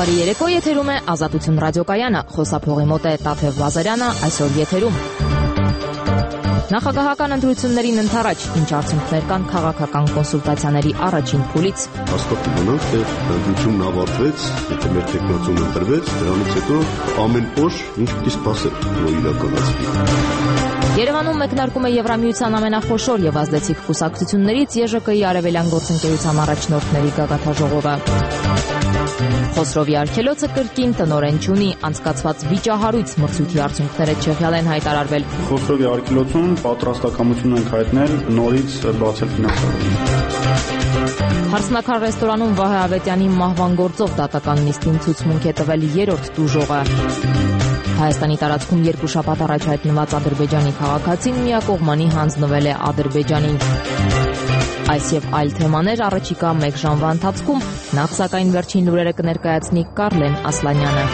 Բարի երեկո, եթերում է Ազատություն ռադիոկայանը, խոսափողի մոտ է Տաթև Բազարյանը, այսօր եթերում։ Նախագահական ընտրություններին ընդառաջ, ինչ արդյունքներ կան քաղաքական կոնսուլտացիաների առաջին փուլից։ Հաստատ ունենք, թե ընտրությունն ավարտվեց, եթե մեր տեխնացուն ընտրվեց, դրանից հետո ամեն օր ինչ պիտի սպասել, որ իրականացվի։ Երևանում մեկնարկում է Եվրամիության ամենախոշոր եւ ազդեցիկ կուսակցություններից ԵԺԿ-ի արևելյան գործընկերության առաջնորդների գագաթաժողովը։ Խոսրովի արգելոցը կրկին տնօրեն չունի, անցկացված վիճահարույց մրցույթի արդյունքները Չեխիալ են հայտարարվել։ Խոսրովի արգելոցում պատրաստակամություն ենք հայտնել նորից բացել ֆինանսավորումը։ Հարսնաքար ռեստորանում Վահե Ավետյանի մահվան գործով դատական նիստին ցուցմունք է տվել երրորդ տուժողը։ Հայաստանի տարածքում երկու շաբաթ առաջ հայտնված Ադրբեջանի քաղաքացին միակողմանի հանձնվել է Ադրբեջանին։ Այս եւ այլ թեմաներ առաջիկա 1 ժամվա ընթացքում, նախ սակայն վերջին լուրերը կներկայացնի Կարլեն Ասլանյանը։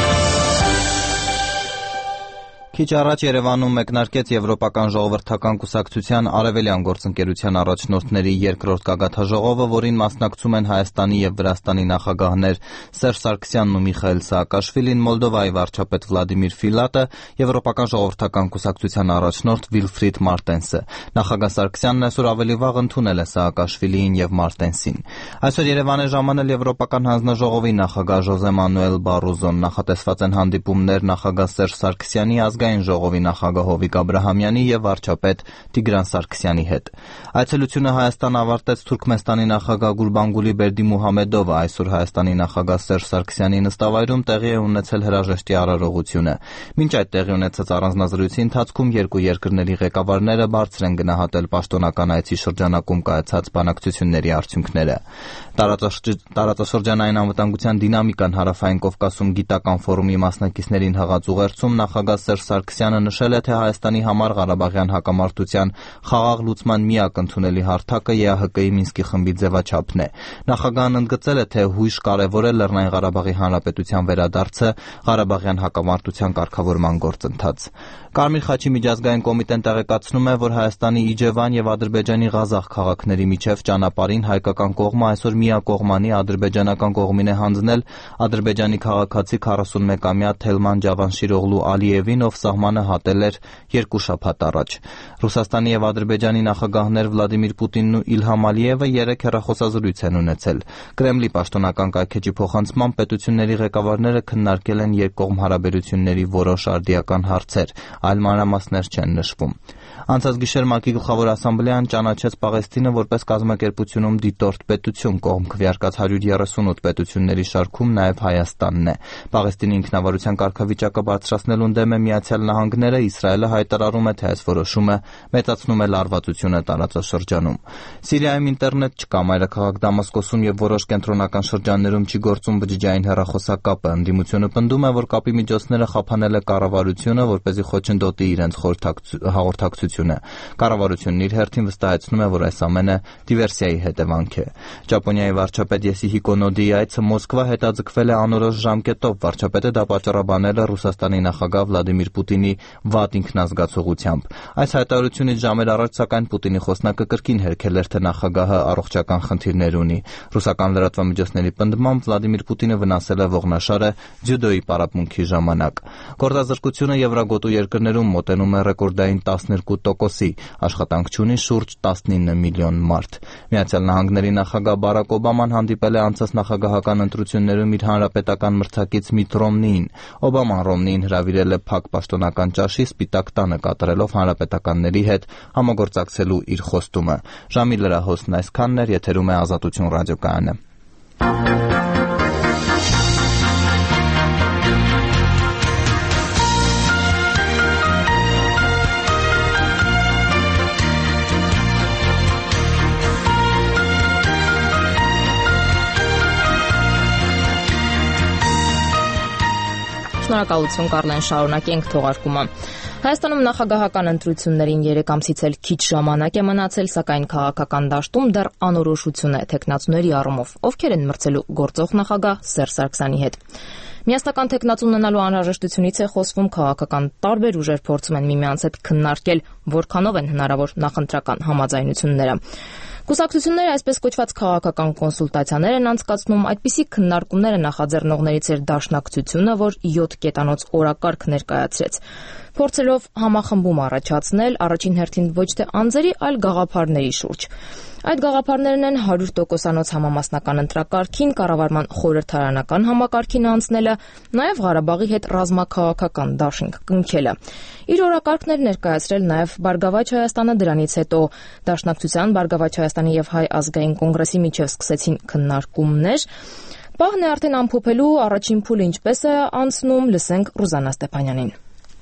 Քիչ առաջ Երևանում մեկնարկեց Եվրոպական ժողովրդական կուսակցության արևելյան գործընկերության առաջնորդների երկրորդ գագաթաժողովը, որին մասնակցում են Հայաստանի եւ Վրաստանի նախագահներ Սերժ Սարգսյանն ու Միխայել Սաակաշվիլին, Մոլդովայի վարչապետ Վլադիմիր Ֆիլատը, Եվրոպական ժողովրդական կուսակցության առաջնորդ Վիլֆրիդ Մարտենսը։ Նախագահ Սարգսյանն այսօր ավելի վաղ ընդունել է Սաակաշվիլիին եւ Մարտենսին։ Այսօր Երևան է ժամանել Եվրոպական հանձնաժողովի նախագահ Ժոզե Մանուել Բարոզոն, նախատեսված են հանդիպումներ նախագահ Սերժ Սարգսյանի, Ազգային ժողովի նախագահ Հովիկ Աբրահամյանի եւ վարչապետ Տիգրան Սարգսյանի հետ։ Այցելությունը Հայաստան ավարտեց Թուրքմենստանի նախագահ Գուրբանգուլի Բերդիմուհամեդովը, այսօր Հայաստանի նախագահ Սերժ Սարգսյանի նստավայրում տեղի է ունեցել հրաժեշտի արարողությունը։ Մինչ այդ տեղի ունեցած առանձնազրույցի ընթացքում երկու երկրների ղեկավարները բարձր են գնահատել պաշտոնական այցի շրջանակում կայացած բանակցությունների արդյունքները։ Տարածաշրջանային անվտանգության դինամիկան Հարավային Կովկասում գիտական ֆորումի մասնակիցներին հղած ուղերձում նախագահ Սերժ Սարգսյանը նշել է, թե Հայաստանի համար Ղարաբաղյան հակամարտության խաղաղ լուծման միակ ընդունելի հարթակը ԵԱՀԿ-ի Մինսկի խմբի ձևաչափն է։ Նախագահն ընդգծել է, թե հույժ կարևոր է Լեռնային Ղարաբաղի Հանրապետության վերադարձը Ղարաբաղյան հակամարտության կարգավորման գործընթաց։ Կարմիր խաչի միջազգային կոմիտեն տեղեկացնում է, որ Հայաստանի Իջևան եւ Ադրբեջանի Ղազախ քաղաքների միջև ճանապարհին հայկական կողմը այսօր միակողմանի ադրբեջանական կողմին է հանձնել Ադրբեջանի քաղաքացի 41-ամյա Թելման Ջավանշիրօղլու Ալիևին, ով սահմանը հատել էր 2 շաբաթ առաջ։ Ռուսաստանի եւ Ադրբեջանի նախագահներ Վլադիմիր Պուտինն ու Իլհամ Ալիևը 3 հեռախոսազրույց են ունեցել։ Կրեմլի պաշտոնական կայքէջի փոխանցմամբ պետությունների ղեկավարները քննարկել են երկկողմ հարաբերությունների որոշ արդիական հարցեր, այլ մանրամասներ չեն նշվում։ Անցած գիշեր ՄԱԿ-ի գլխավոր ասամբլեան ճանաչեց Պաղեստինը որպես կազմակերպությունում դիտորդ պետություն, կողմ քվեարկած 138 պետությունների շարքում նաև Հայաստանն է։ Պաղեստինի ինքնավարության կարգավիճակը բարձրացնելուն դեմ է Միացյալ Նահանգները, Իսրայելը հայտարարում է, թե այս որոշումը մեծացնում է լարվածությունը տարածաշրջանում։ Սիրիայում ինտերնետ չկա, մայրաքաղաք Դամասկոսում եւ որոշ կենտրոնական շրջաններում չի գործում բջջային հեռախոսակապը։ Ընդդիմությունը պնդում է, որ կապի միջոցները խափանել է կառավարությունը, որպեսզի խոչընդոտի իրենց հաղորդակցությունը։ Կառավարությունն իր հերթին վստահեցնում է, որ այս ամենը դիվերսիայի հետևանք է։ Ճապոնիայի վարչապետ Յոսիհիկո Նոդիի այցը Մոսկվա հետաձգվել է անորոշ ժամկետով։ Վարչապետը դա պատճառաբանել է Ռուսաստանի նախագահ Վլադիմիր Պուտինի վատ ինքնազգացողությամբ։ Այս հայտարարությունից ժամեր առաջ սակայն Պուտինի խոսնակը կրկին հերքել էր, թե նախագահը առողջական խնդիրներ ունի։ Ռուսական լրատվամիջոցների պնդմամբ Վլադիմիր Պուտինը վնասել է ողնաշարը ձյուդոյի պարապմունքի ժամանակ։ Գործազրկությունը եվրագոտու երկրներում մոտենում է ռեկորդային 12%-ի, աշխատանք չունի շուրջ 19 միլիոն մարդ։ Միացյալ Նահանգների նախագահ Բարակ Օբաման հանդիպել է անցած նախագահական ընտրություններում իր հանրապետական մրցակից Միթ Ռոմնիին։ Օբաման Ռոմնիին հրավիրել է փակ պաշտոնական ճաշի Սպիտակ տանը, կատարելով հանրապետականների հետ համագործակցելու իր խոստումը։ Ժամի լրահոսն այսքանն էր, եթերում է Ազատություն ռադիոկայանը։ Շնորհակալություն Կարլեն, շարունակենք թողարկումը։ Հայաստանում նախագահական ընտրություններին 3 ամսից էլ քիչ ժամանակ է մնացել, սակայն քաղաքական դաշտում դեռ անորոշություն է թեկնածուների առումով, ովքեր են մրցելու գործող նախագահ Սերժ Սարգսյանի հետ։ Միասնական թեկնածու ունենալու անհրաժեշտությունից է խոսվում, քաղաքական տարբեր ուժեր փորձում են միմյանց հետ քննարկել, որքանով են հնարավոր նախընտրական համաձայնությունները։ Կուսակցությունները այսպես կոչված քաղաքական կոնսուլտացիաներ են անցկացնում, այդպիսի քննարկումներ է նախաձեռնողներից էր Դաշնակցությունը, որ 7 կետանոց օրակարգ ներկայացրեց, փորձելով համախմբում առաջացնել առաջին հերթին ոչ թե անձերի, այլ գաղափարների շուրջ։ Այդ գաղափարներն են 100%-անոց համամասնական ընտրակարգին, կառավարման խորհրդարանական համակարգին անցնելը, նաև Ղարաբաղի հետ ռազմաքաղաքական դաշինք կնքելը։ Իր օրակարգն էր ներկայացրել նաև Բարգավաճ Հայաստանը, դրանից հետո Դաշնակցության, Բարգավաճ Հայաստանի եւ Հայ ազգային կոնգրեսի միջև սկսեցին քննարկումներ։ Պահն է արդեն ամփոփելու առաջին փուլը ինչպես է անցնում, լսենք Ռուզաննա Ստեփանյանին։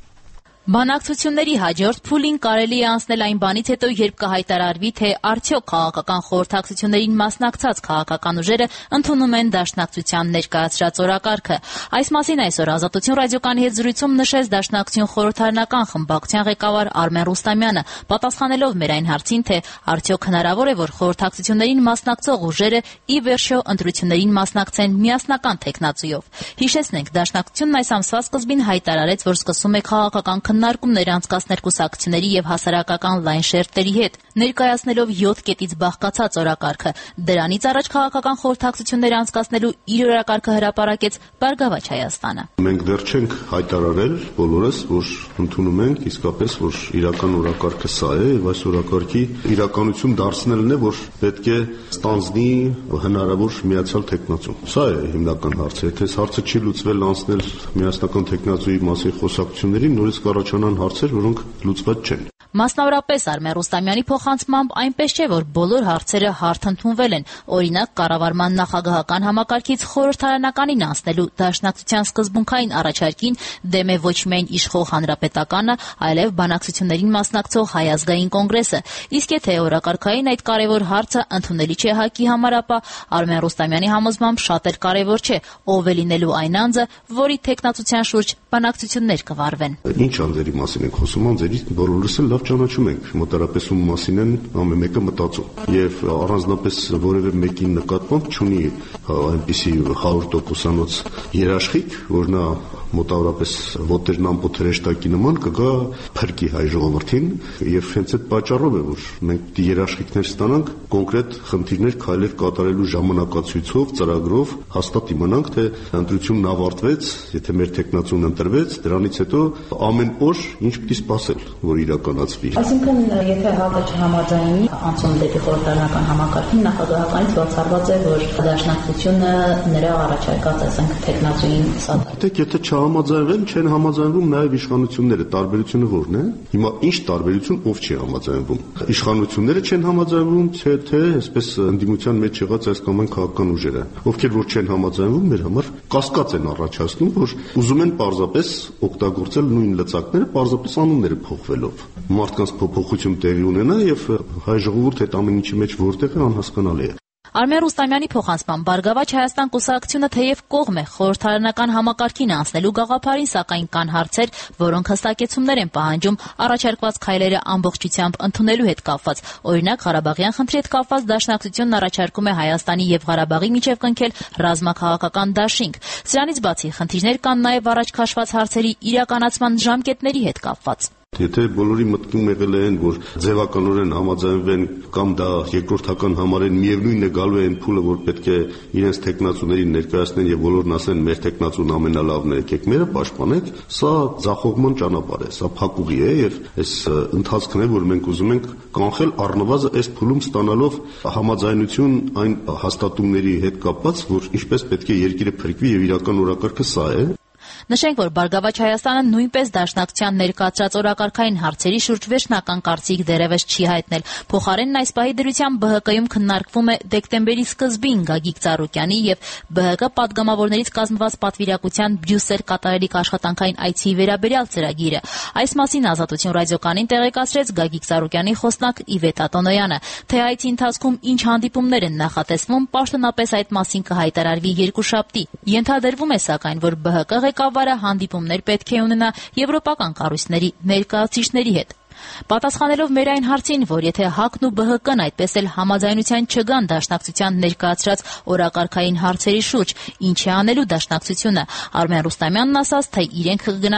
Բանակցությունների հաջորդ փուլին կարելի է անցնել այն բանից հետո, երբ կհայտարարվի, թե արդյոք քաղաքական խորհրդակցություններին մասնակցած քաղաքական ուժերը ընդունում են Դաշնակցության ներկայացրած օրակարգը։ Այս մասին այսօր Ազատություն ռադիոկայանի հետ զրույցում նշեց Դաշնակցություն խորհրդարանական խմբակցության ղեկավար Արմեն Ռուստամյանը, պատասխանելով մեր այն հարցին, թե արդյոք հնարավոր է, որ խորհրդակցություններին մասնակցող ուժերը ի վերջո ընտրություններին մասնակցեն միասնական թեկնածուով։ Հիշեցնենք, Դաշնակցությունն այս ամսվա սկզբին հայտարարեց, որ սկսում է քաղաքական քննարկումներ անցկացնել կուսակցությունների եւ հասարակական լայն շերտերի հետ, ներկայացնելով 7 կետից բաղկացած օրակարգը։ Դրանից առաջ քաղաքական խորհրդակցություններ անցկացնելու իր օրակարգը հրապարակեց Բարգավաճ Հայաստանը։ Մենք դեռ չենք հայտարարել բոլորս, որ ընդունում ենք իսկապես, որ իրական օրակարգը սա է, եւ այս օրակարգի իրականություն դարձնելն է, որ պետք է ստանձնի հնարավոր միացյալ թեկնածու։ Սա է հիմնական հարցը։ Եթե այս հարցը չի լուծվել անցնել միասնական թեկնածուի մասին խոսակցություններին, նորից կառաջանան հարցեր, որոնք լուծված չեն։ Մասնավորապես Արմեն Ռուստամյանի փոխանցմամբ այնպես չէ, որ բոլոր հարցերը հարթ ընդունվել են։ Օրինակ, կառավարման նախագահական համակարգից խորհրդարանականին անցնելու Դաշնակցության սկզբունքային առաջարկին դեմ է ոչ միայն իշխող Հանրապետականը, այլև բանակցություններին մասնակցող Հայ ազգային կոնգրեսը։ Իսկ եթե օրակարգային այդ կարևոր հարցը ընդունելի չէ ՀԱԿ-ի համար, ապա Արմեն Ռուստամյանի համոզմամբ շատ էլ կարևոր չէ ով է լինելու այն անձը, որի թեկնածության շուրջ բանակցություններ կվարվեն։ Ինչ անձերի մասին ենք խոսում, անձերի բոլորս էլ լավ ճանաչում ենք, մոտարապես ում մասին են ամեն մեկը մտածում, եւ առանձնապես որևէ մեկի նկատմամբ չունի այնպիսի 100%-անոց երաշխիք, որ նա մոտավորապես ոտերն ամպոտ հրեշտակի նման կգա փրկի հայ ժողովրդին, եւ հենց այդ պատճառով է, որ մենք երաշխիքներ ստանանք կոնկրետ խնդիրներ քայլեր կատարելու ժամանակացույցով, ծրագրով հաստատ իմանանք, թե ընտրությունն ավարտվեց, եթե մեր թեկնածուն ընտրվեց, դրանից հետո ամեն օր ինչ պիտի սպասել, որ իրականացվի։ Այսինքն, եթե ՀԱԿ-ը չհամաձայնի անցում դեպի խորհրդարանական համակարգին, նախագահականից բացառված է, որ Դաշնակցությունը նրա առաջարկած, ասենք, թեկնածուին սատարի։ Եթե չհամաձայնվեն, չեն համաձայնվում նաև իշխանությունները, տարբերությունը ո՞րն է։ Հիմա ինչ տարբերություն ով չի համաձայնվում։ Իշխանությունները չեն համաձայնվում, թե այսպես ընդդիմության մեջ եղած այս կամ այն քաղաքական ուժերը, ովքեր որ չեն համաձայնվում, մեր համար կասկած են առաջացնում, որ ուզում են պարզապես օգտագործել նույն լծակները, պարզապես անունները փոխվելով։ Մարդկանց փոփոխություն տեղի ունենա եւ հայ ժողովուրդ այդ ամեն ինչի մեջ որտեղ է անհասկանալի է։ Արմեն Ռուստամյանի փոխանցմամբ Բարգավաճ Հայաստան կուսակցությունը թեև կողմ է խորհրդարանական համակարգին անցնելու գաղափարին, սակայն կան հարցեր, որոնք հստակեցումներ են պահանջում առաջարկված քայլերը ամբողջությամբ ընդունելու հետ կապված։ Օրինակ, Ղարաբաղյան խնդրի հետ կապված Դաշնակցությունն առաջարկում է Հայաստանի եւ Ղարաբաղի միջև կնքել ռազմաքաղաքական դաշինք։ Սրանից բացի խնդիրներ կան նաեւ առաջ քաշված հարցերի իրականացման ժամկետների հետ կապված։ Եթե բոլորի մտքում եղել է այն, որ ձևականորեն համաձայնվեն կամ դա երկրորդական համարեն, միևնույնն է գալու է այն փուլը, որ պետք է իրենց թեկնածուներին ներկայացնեն եւ բոլորն ասեն մեր թեկնածուն ամենալավն է, եկեք մերը պաշտպանեք, սա ձախողման ճանապարհ է, սա փակուղի է եւ այս ընթացքն է, որ մենք ուզում ենք կանխել առնվազն այս փուլում ստանալով համաձայնություն այն հաստատումների հետ կապված, որ ինչպես պետք է երկիրը փրկվի եւ իրական օրակարգը սա է։ Նշենք, որ Բարգավաճ Հայաստանը նույնպես Դաշնակցության ներկայացրած օրակարգային հարցերի շուրջ վերջնական կարծիք դեռևս չի հայտնել։ Փոխարենն այս պահի դրությամբ ԲՀԿ-ում քննարկվում է դեկտեմբերի սկզբին Գագիկ Ծառուկյանի եւ ԲՀԿ պատգամավորներից կազմված պատվիրակության Բրյուսել կատարելիք աշխատանքային այցի վերաբերյալ ծրագիրը։ Այս մասին Ազատություն ռադիոկայանին տեղեկացրեց Գագիկ Ծառուկյանի խոսնակ Իվետ Ատոնոյանը։ Թե այցի ընթացքում ինչ հանդիպումներ են նախատեսվում, պաշտոնապես այդ մասին կհայտարարվի երկուշաբթի։ Ենթադրվում է սակայն, որ ԲՀԿ ղեկավարը հանդիպումներ պետք է ունենա եվրոպական կառույցների ներկայացուցիչների հետ։ Պատասխանելով մեր այն հարցին, որ եթե ՀԱԿ-ն ու ԲՀԿ-ն այդպես էլ համաձայնության չգան Դաշնակցության ներկայացրած օրակարգային հարցերի շուրջ, ինչ է անելու Դաշնակցությունը, Արմեն Ռուստամյանն ասաց, թե իրենք կգնան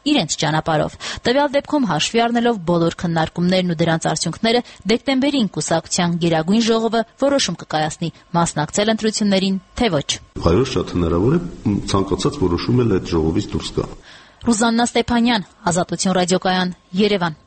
իրենց ճանապարհով։ Տվյալ դեպքում հաշվի առնելով բոլոր քննարկումներն ու դրանց արդյունքները, դեկտեմբերին կուսակցության Գերագույն ժողովը որոշում կկայացնի մասնակցել ընտրություններին, թե ոչ։ Այո, շատ հնարավոր է ցանկացած որոշում էլ այդ ժողովից դուրս գա։ Ռուզաննա Ստեփանյան, Ազատություն ռադիոկայան, Երևան։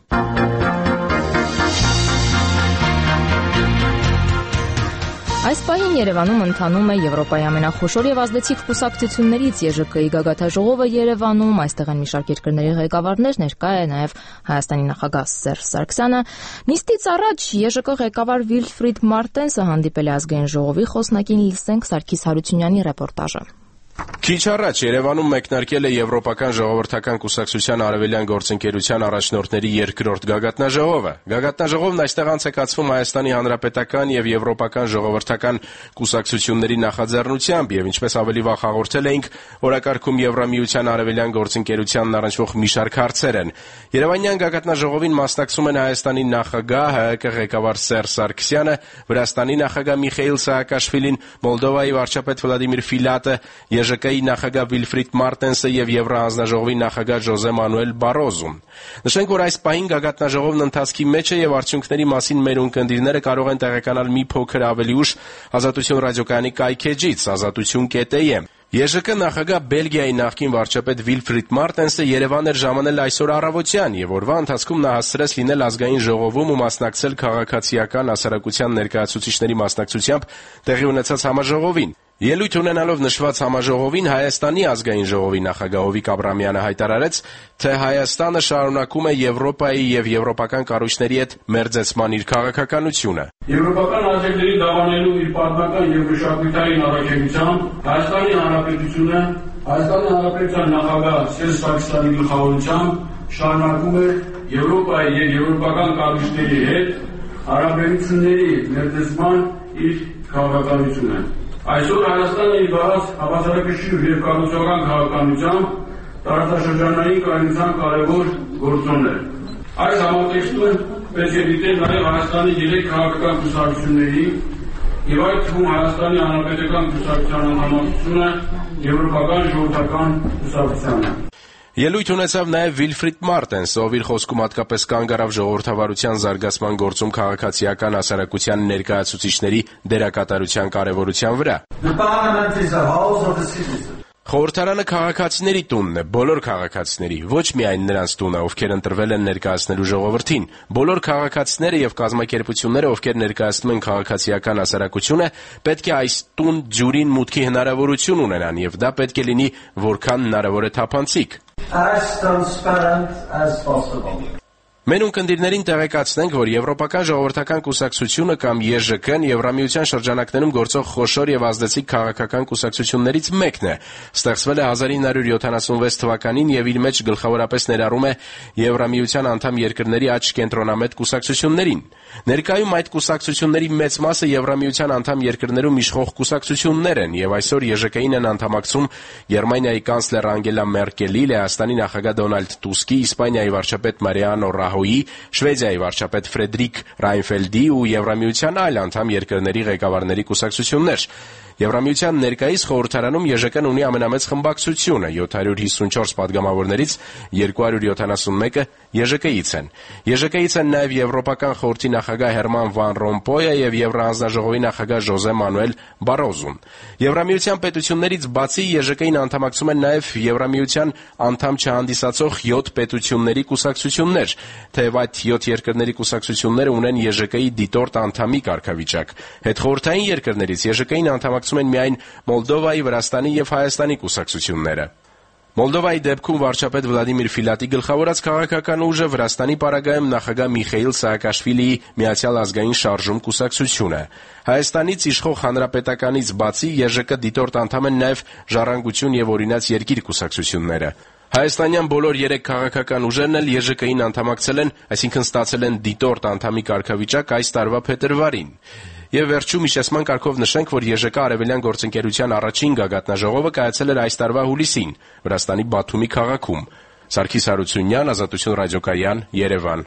Այս պահին Երևանում ընթանում է Եվրոպայի ամենախոշոր եւ ազդեցիկ կուսակցություններից ԵԺԿ-ի գագաթաժողովը Երևանում, այստեղ են մի շարք երկրների ղեկավարներ, ներկա է նաեւ Հայաստանի նախագահ Սերժ Սարգսյանը։ Նիստից առաջ ԵԺԿ ղեկավար Վիլֆրիդ Մարտենսը հանդիպել է ազգային ժողովի խոսնակին, լսենք Սարգիս Հարությունյանի ռեպորտաժը։ Քիչ առաջ Երևանում մեկնարկել է Եվրոպական ժողովրդական կուսակցության արևելյան գործընկերության առաջնորդների երկրորդ գագաթնաժողովը։ Գագաթնաժողովն այստեղ անցկացվում Հայաստանի Հանրապետական եւ Եվրոպական ժողովրդական կուսակցությունների նախաձեռնությամբ եւ ինչպես ավելի վաղ հաղորդել էինք, օրակարգում Եվրամիության արևելյան գործընկերությանն առնչվող մի շարք հարցեր են։ Երևանյան գագաթնաժողովին մասնակցում են Հայաստանի նախագահ, ՀՀԿ ղեկավար Սերժ Սարգսյանը, Վրաստանի նախագահ Միխեիլ Սահակաշվիլին, Մոլդովայի վարչապետ Վլադիմիր Ֆիլատը, ԵԺԿ-ի նախագահ Վիլֆրիդ Մարտենսը եւ Եվրահանձնաժողովի նախագահ Ժոզե Մանուել Բարոզուն։ Նշենք, որ այս պահին գագաթնաժողովն ընթացքի մեջ է եւ արդյունքների մասին մեր ունկնդիրները կարող են տեղեկանալ մի փոքր ավելի ուշ Ազատություն ռադիոկայանի կայքեջից azatutun.am։ ԵԺԿ նախագահ Բելգիայի նախկին վարչապետ Վիլֆրիդ Մարտենսը Երևան էր ժամանել այսօր առավոտյան եւ օրվա ընթացքում նա հասցրեց լինել ազգային ժողովում ու մասնակցել քաղաքացիական հասարակության ներկայացուցիչների մասնակցությամբ տեղի ունեցած համաժողովին։ Ելույթ ունենալով նշված համաժողովին Հայաստանի ազգային ժողովի նախագահ Հովիկ Աբրամյանը հայտարարեց, թե Հայաստանը շարունակում է Եվրոպայի եւ եվրոպական կառույցների հետ մերձեցման իր քաղաքականությունը։ Եվրոպական ազգերին դավանելու իր պատմական եւ մշակութային առաքելությամբ Հայաստանի Հանրապետությունը, Հայաստանի Հանրապետության նախագահ Սերժ Սարգսյանի գլխավորությամբ շարունակում է Եվրոպայի եւ եվրոպական կառույցների հետ հարաբերությունների մերձեցման իր քաղաքականությունը։ Այսօր Հայաստանը իր բաց հավասարակշիռ եւ կառուցողական քաղաքականությամբ տարածաշրջանային կայունության կարևոր գործոն է։ Այս համատեքստում պետք է դիտել նաեւ Հայաստանի 3 քաղաքական կուսակցությունների եւ այդ թվում Հայաստանի Հանրապետական կուսակցության համակցությունը Եվրոպական ժողովրդական կուսակցությանը։ Ելույթ ունեցավ նաև Վիլֆրիդ Մարտենսը, ով իր խոսքում հատկապես կանգ առավ ժողովրդավարության զարգացման գործում քաղաքացիական հասարակության ներկայացուցիչների դերակատարության կարևորության վրա։ Խորհրդարանը քաղաքացիների տունն է, բոլոր քաղաքացիների, ոչ միայն նրանց տունը, ովքեր ընտրվել են ներկայացնելու ժողովրդին։ Բոլոր քաղաքացիները եւ կազմակերպությունները, ովքեր ներկայացնում են քաղաքացիական հասարակությունը, պետք է այս տուն ջուրին մուտքի հնարավորություն ունենան եւ դա պետք է լինի որքան հնարավոր է թափանցիկ։ As transparent as possible. Մեր ունկնդիրներին տեղեկացնենք, որ Եվրոպական ժողովրդական կուսակցությունը կամ ԵԺԿ-ն Եվրամիության շրջանակներում գործող խոշոր եւ ազդեցիկ քաղաքական կուսակցություններից մեկն է։ Ստեղծվել է 1976 թվականին եւ իր մեջ գլխավորապես ներառում է Եվրամիության անդամ երկրների աճ կենտրոնամետ կուսակցություններին։ Ներկայում այդ կուսակցությունների մեծ մասը Եվրամիության անդամ երկրներում իշխող կուսակցություններ են եւ այսօր ԵԺԿ-ին են անդամակցում Գերմանիայի կանցլեր Անգելա Մերկելի, Լեհաստանի նախագահ Դոնալդ Տուսկի, Իսպանիայի վարչապետ Մարիանո Ռահոյի, Շվեդիայի վարչապետ Ֆրեդրիկ Ռայնֆելդի ու Եվրամիության այլ անդամ երկրների ղեկավարների կուսակցություններ։ Եվրամիության ներկայիս խորհրդարանում ԵԺԿ-ն ունի ամենամեծ խմբակցությունը, 754 падգամավորներից 271-ը ԵԺԿ-ից են։ ԵԺԿ-ից են նաև Եվրոպական խորհրդի նախագահ Հերման Վան Ռոմպոյը եւ Եվրահանձնաժողովի նախագահ Ժոզե Մանուել Բարոզուն։ Եվրամիության պետություններից բացի ԵԺԿ-ին անդամակցում են նաև Եվրամիության անդամ չհանդիսացող 7 պետությունների կուսակցություններ, թեև այդ 7 երկրների կուսակցությունները ունեն ԵԺԿ-ի դիտորդ անդամի կարգավիճակ։ Հետխորհրդային երկրներից ԵԺԿ-ին անդամակցում են միայն Մոլդովայի, Վրաստանի եւ Հայաստանի կուսակցությունները։ Մոլդովայի դեպքում վարչապետ Վլադիմիր Ֆիլատի գլխավորած քաղաքական ուժը Վրաստանի պարագայում նախագահ Միխեիլ Սահակաշվիլիի Միացյալ ազգային շարժում կուսակցությունը։ Հայաստանից իշխող հանրապետականից բացի ԵԺԿ դիտորդ անդամ են նաև Ժառանգություն եւ Օրինաց երկիր կուսակցությունները։ Հայաստանյան բոլոր 3 քաղաքական ուժերն էլ ԵԺԿ-ին անդամակցել են, այսինքն ստացել են դիտորդ անդամի կարգավիճակ այս տարվա փետրվարին։ Եվ վերջում հիշեցման կարգով նշենք, որ ԵԺԿ արևելյան գործընկերության առաջին գագաթնաժողովը կայացել էր այս տարվա հուլիսին Վրաստանի Բաթումի քաղաքում։ Սարգիս Հարությունյան, Ազատություն ռադիոկայան, Երևան։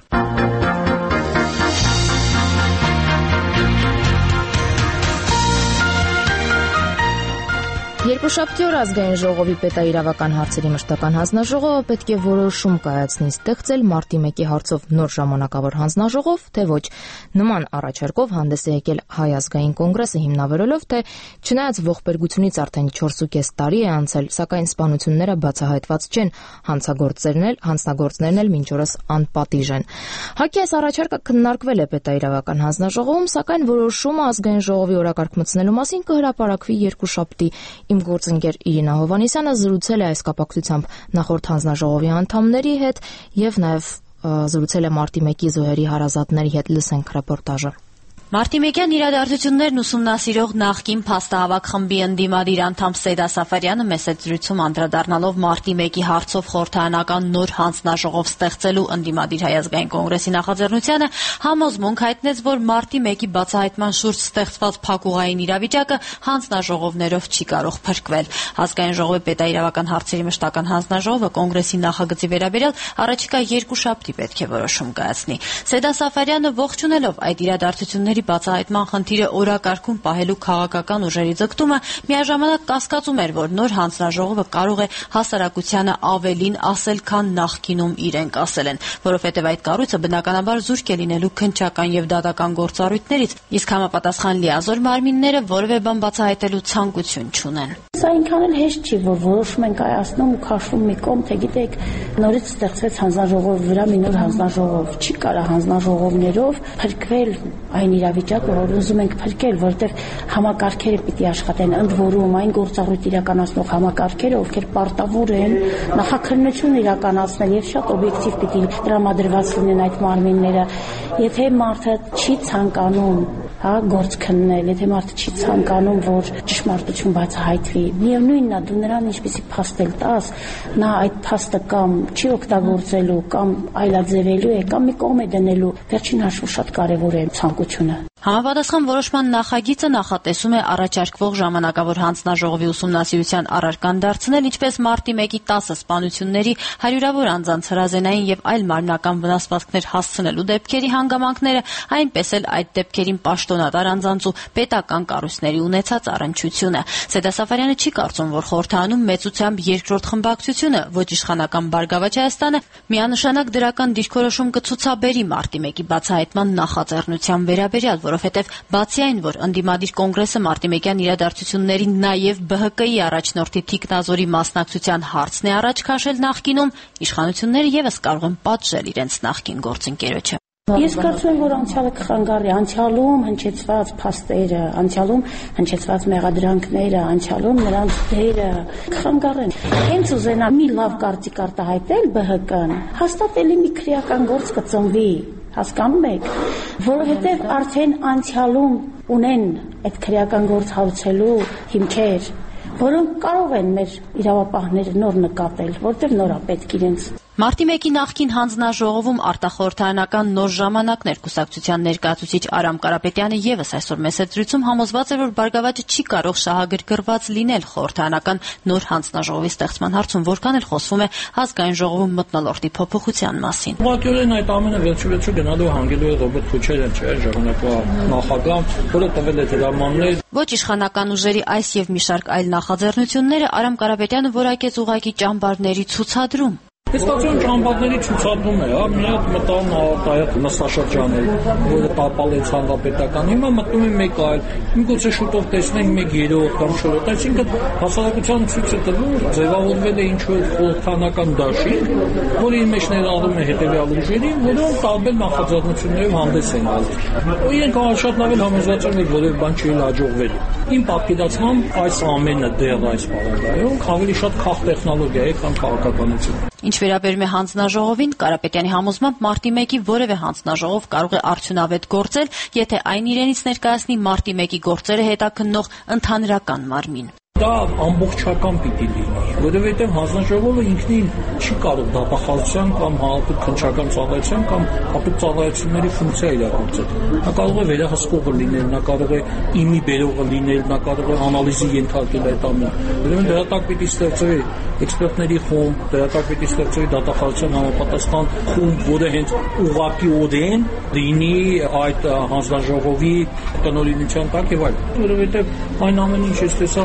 Երկուշաբթի օր ազգային ժողովի պետաիրավական հարցերի մշտական հանձնաժողովը պետք է որոշում կայացնի ստեղծել մարտի 1-ի հարցով նոր ժամանակավոր հանձնաժողով, թե ոչ։ Նման առաջարկով հանդես է եկել Հայ ազգային կոնգրեսը հիմնավորելով, թե չնայած ողբերգությունից արդեն 4.5 տարի է անցել, սակայն սպանությունները բացահայտված չեն, հանձնագործներն էլ մինչ օրս անպատիժ են։ ՀԱԿ-ի այս առաջարկը քննարկվել է պետաիրավական հանձնաժողովում, սակայն որոշումը ազգային ժողովի օրակարգ մտցնելու մասին կհրապարակվի երկուշաբթի։ Իմ գործընկեր Իրինա Հովհաննիսյանը զրուցել է այս կապակցությամբ նախորդ հանձնաժողովի անդամների հետ եւ նաեւ զրուցել է մարտի 1-ի զոհերի հարազատների հետ։ Լսենք ռեպորտաժը։ Մարտի 1-յան իրադարձություններն ուսումնասիրող նախկին փաստահավաք խմբի ընդդիմադիր անդամ Սեյդա Սաֆարյանը մեծ զրույցում անդրադառնալով մարտի 1-ի հարցով խորհրդարանական նոր հանձնաժողով ստեղծելու ընդդիմադիր Հայ ազգային կոնգրեսի նախաձեռնությանը համոզմունք հայտնեց, որ մարտի 1-ի բացահայտման շուրջ ստեղծված փակուղային իրավիճակը հանձնաժողովներով չի կարող փրկվել։ Ազգային ժողովի պետաիրավական հարցերի մշտական հանձնաժողովը կոնգրեսի նախագծի վերաբերյալ առաջիկա երկուշաբթի պետք է որոշում կայացնի։ Սեյդա Սաֆարյանը ողջունելով այդ իրադարձությունների բացահայտման խնդիրը օրակարգում պահելու քաղաքական ուժերի ձգտումը միաժամանակ կասկածում էր, որ նոր հանձնաժողովը կարող է հասարակությանը ավելին ասել, քան նախկինում իրենք ասել են, որովհետև այդ կառույցը բնականաբար զուրկ է լինելու քննչական եւ դատական գործառույթներից, իսկ համապատասխան լիազոր մարմինները որևէ բան բացահայտելու ցանկություն չունեն։ Սա այնքան էլ հեշտ չի, որ որոշում են կայացնում ու քաշվում մի կողմ, թե գիտեք, նորից ստեղծվեց հանձնաժողովի վրա մի նոր հանձնաժողով։ Չի կարա հանձնաժողովներով փրկվել այն իրավիճակը, որ ուզում ենք փրկել, որտեղ համակարգերը պիտի աշխատեն, ընդ որում այն գործառույթ իրականացնող համակարգերը, ովքեր պարտավոր են նախաքննություն իրականացնել եւ շատ օբյեկտիվ պիտի տրամադրված լինեն այդ մարմինները։ Եթե մարդը չի ցանկանում գործ քննել, եթե մարդը չի ցանկանում, որ ճշմարտություն բացահայտվի, միևնույնն է, դու նրան ինչպեսի փաստ էլ տաս, նա այդ փաստը կամ չի օգտագործելու, կամ այլաձևելու է, կամ մի կողմ է դնելու։ Վերջին հաշվով շատ կարևոր է ցանկությունը։ Համապատասխան որոշման նախագիծը նախատեսում է առաջարկվող ժամանակավոր հանձնաժողովի ուսումնասիրության առարկան դարձնել ինչպես մարտի 1-ի 10 սպանությունների հարյուրավոր անձանց հրազենային եւ այլ մարմնական վնասվածքներ հասցնելու դեպքերի հանգամանքները, այնպես էլ այդ դեպքերին պաշտոնատար անձանց ու պետական կառույցների ունեցած առնչությունը։ Սեյդա Սաֆարյանը չի կարծում, որ խորհրդարանում մեծությամբ երկրորդ խմբակցությունը, ոչ իշխանական Բարգավաճ Հայաստանը, միանշանակ դրական դիրքորոշում կցուցաբերի մարտի 1-ի բացահայտման նախաձեռնության վերաբերյալ, որովհետև բացի այն, որ ընդդիմադիր կոնգրեսը մարտի 1-յան իրադարձություններին նաև ԲՀԿ-ի առաջնորդի Թիկնազորի մասնակցության հարցն է առաջ քաշել նախկինում, իշխանությունները եւս կարող են պատժել իրենց նախկին գործընկերոջը։ Ես կարծում եմ, որ անցյալը կխանգարի, անցյալում հնչեցված փաստերը, անցյալում հնչեցված մեղադրանքները, անցյալում նրանց դերը կխանգարեն։ Հենց ուզենա մի լավ կարծիք արտահայտել ԲՀԿ-ն, հաստատ էլի մի քրեական գործ կծնվի, հասկանում եք, որովհետև արդեն անցյալում ունեն այդ քրեական գործ հարուցելու հիմքեր, որոնք կարող են մեր իրավապահները նոր նկատել, որտեղ նորա պետք իրենց։ Մարտի 1-ի նախկին հանձնաժողովում արտախորհրդարանական նոր ժամանակներ կուսակցության ներկայացուցիչ Արամ Կարապետյանը եւս այսօր մեծ զրույցում համոզված է, որ Բարգավաճը չի կարող շահագրգռված լինել խորհրդարանական նոր հանձնաժողովի ստեղծման հարցում, որքան էլ խոսվում է ազգային ժողովում մթնոլորտի փոփոխության մասին։ Ուղղակիորեն այդ ամենը վերջի գնալու հանգելու է Ռոբերտ Քոչարյան, չէ՞, ժամանակվա նախագահ, որը տվել է դրամաններ։ Ոչ իշխանական ուժերի այս եւ մի շարք այլ նախաձեռնությունները Արամ Կարապետյանը որակեց ուղղակի ճամբարների ցուցադրում։ Ես կարծում եմ ճամբարների ցուցադրում է, մի հատ մտան այդ նստաշրջանել, որը տապալեց հանրապետական, հիմա մտնում է մեկ այլ, միգուցե շուտով տեսնենք մեկ երրորդ կամ չորրորդ, այսինքն հասարակության ցույց է տվում, ձևավորվել է ինչ-որ խորհրդարանական դաշինք, որի մեջ ներառում է հետևյալ ուժերին, որոնք տարբեր նախաձեռնություններով հանդես են գալիս։ Իրենք շատ լավ էլ համոզված են, որ որևէ բան չի հաջողվել։ Իմ պատկերացմամբ այս ամենը դեռ այս բանակայում ավելի շատ քաղ տեխնոլոգիա է, քան քաղաքականություն։ Ինչ վերաբերում է հանձնաժողովին, Կարապետյանի համոզմամբ մարտի 1-ի որևէ հանձնաժողով կարող է արդյունավետ գործել, եթե այն իրենից ներկայացնի մարտի 1-ի գործերը հետաքննող ընդհանրական մարմին։ Դա ամբողջական պիտի լինի, որովհետև հանձնաժողովը ինքնին չի կարող դատախազության կամ հատուկ քննչական ծառայության կամ հատուկ ծառայությունների ֆունկցիա իրագործել։ Նա կարող է վերահսկողը լինել, նա կարող է իմի բերողը լինել, նա կարող է անալիզի ենթարկել այդ ամենը։ Ուրեմն դրա տակ պիտի ստեղծվի էքսպերտների խումբ, դրա տակ պիտի ստեղծվի դատախազության համապատասխան խումբ, որը հենց ուղղակիորեն լինի այդ հանձնաժողովի տնօրինության տակ եւ այլն։ Որովհետև այն ամենը, ինչ ես տեսա հանձնաժողովի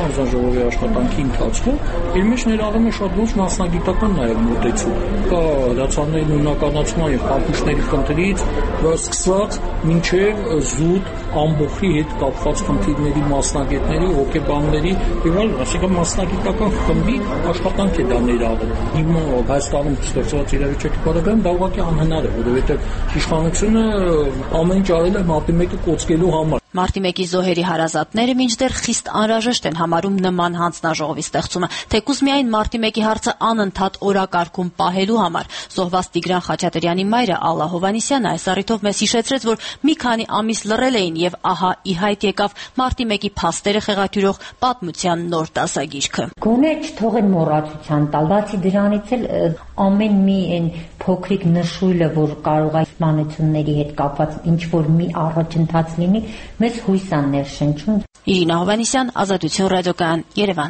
ժողովի աշխատանքի ընթացքում իր մեջ ներառում է շատ լուրջ մասնագիտական նաև մոտեցում։ Կա հրացանների նույնականացման եւ կամպուշների խնդրից սկսած մինչեւ զուտ ամբողջի հետ կապված խնդիրների մասնագետների, հոգեբանների եւ այլն, այսինքն մասնագիտական խմբի աշխատանք է դա ներառել։ Հիմա Հայաստանում ստեղծված իրավիճակի բարակայում դա ուղղակի անհնար է, որովհետեւ իշխանությունը ամեն ինչ արել է մարտի 1-ը կոծկելու համար։ Մարտի 1-ի զոհերի հարազատները մինչդեռ խիստ անհրաժեշտ են համարում նման հանձնաժողովի ստեղծումը, թեկուզ միայն մարտի 1-ի հարցը անընդհատ օրակարգում պահելու համար։ Զոհված Տիգրան Խաչատրյանի մայրը Ալլա Հովհաննիսյանը այս առիթով մեզ հիշեցրեց, որ մի քանի ամիս լռել էին եւ ահա ի հայտ եկավ մարտի 1-ի փաստերը խեղաթյուրող պատմության նոր դասագիրքը։ Գոնե չթողեն մոռացության տալ, բացի դրանից էլ ամեն մի այն փոքրիկ նշույլը, որ կարող է սպանությունների հետ կապված ինչ որ մի առաջընթաց լինի, մեզ հույս է ներշնչում։ Իրինա Հովհաննիսյան, Ազատություն ռադիոկայան, Երևան։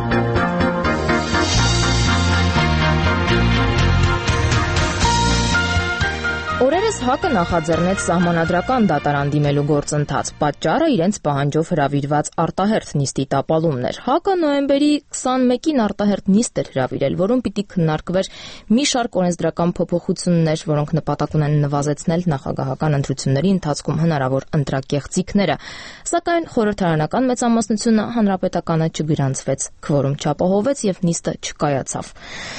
Օրերս ՀԱԿ-ը նախաձեռնեց սահմանադրական դատարան դիմելու գործընթաց։ Պատճառը իրենց պահանջով հրավիրված արտահերթ նիստի տապալումն էր։ ՀԱԿ-ը նոյեմբերի 21-ին արտահերթ նիստ էր հրավիրել, որում պիտի քննարկվեր մի շարք օրենսդրական փոփոխություններ, որոնք նպատակ ունեն նվազեցնել նախագահական ընտրությունների ընթացքում հնարավոր ընտրակեղծիքները։ Սակայն խորհրդարանական մեծամասնությունը հանրապետականը չգրանցվեց, քվորում չապահովվեց եւ նիստը չկայացավ։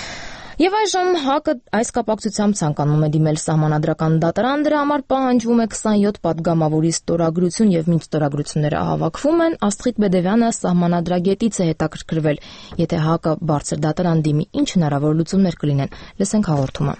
Եվ այժմ ՀԱԿ-ը այս կապակցությամբ ցանկանում է դիմել սահմանադրական դատարան, դրա համար պահանջվում է 27 պատգամավորի ստորագրություն եւ մինչ ստորագրությունները հավաքվում են, Աստղիկ Բեդևյանը սահմանադրագետից է հետաքրքրվել, եթե ՀԱԿ-ը բարձր դատարան դիմի, ինչ հնարավոր լուծումներ կլինեն։ Լսենք հաղորդումը։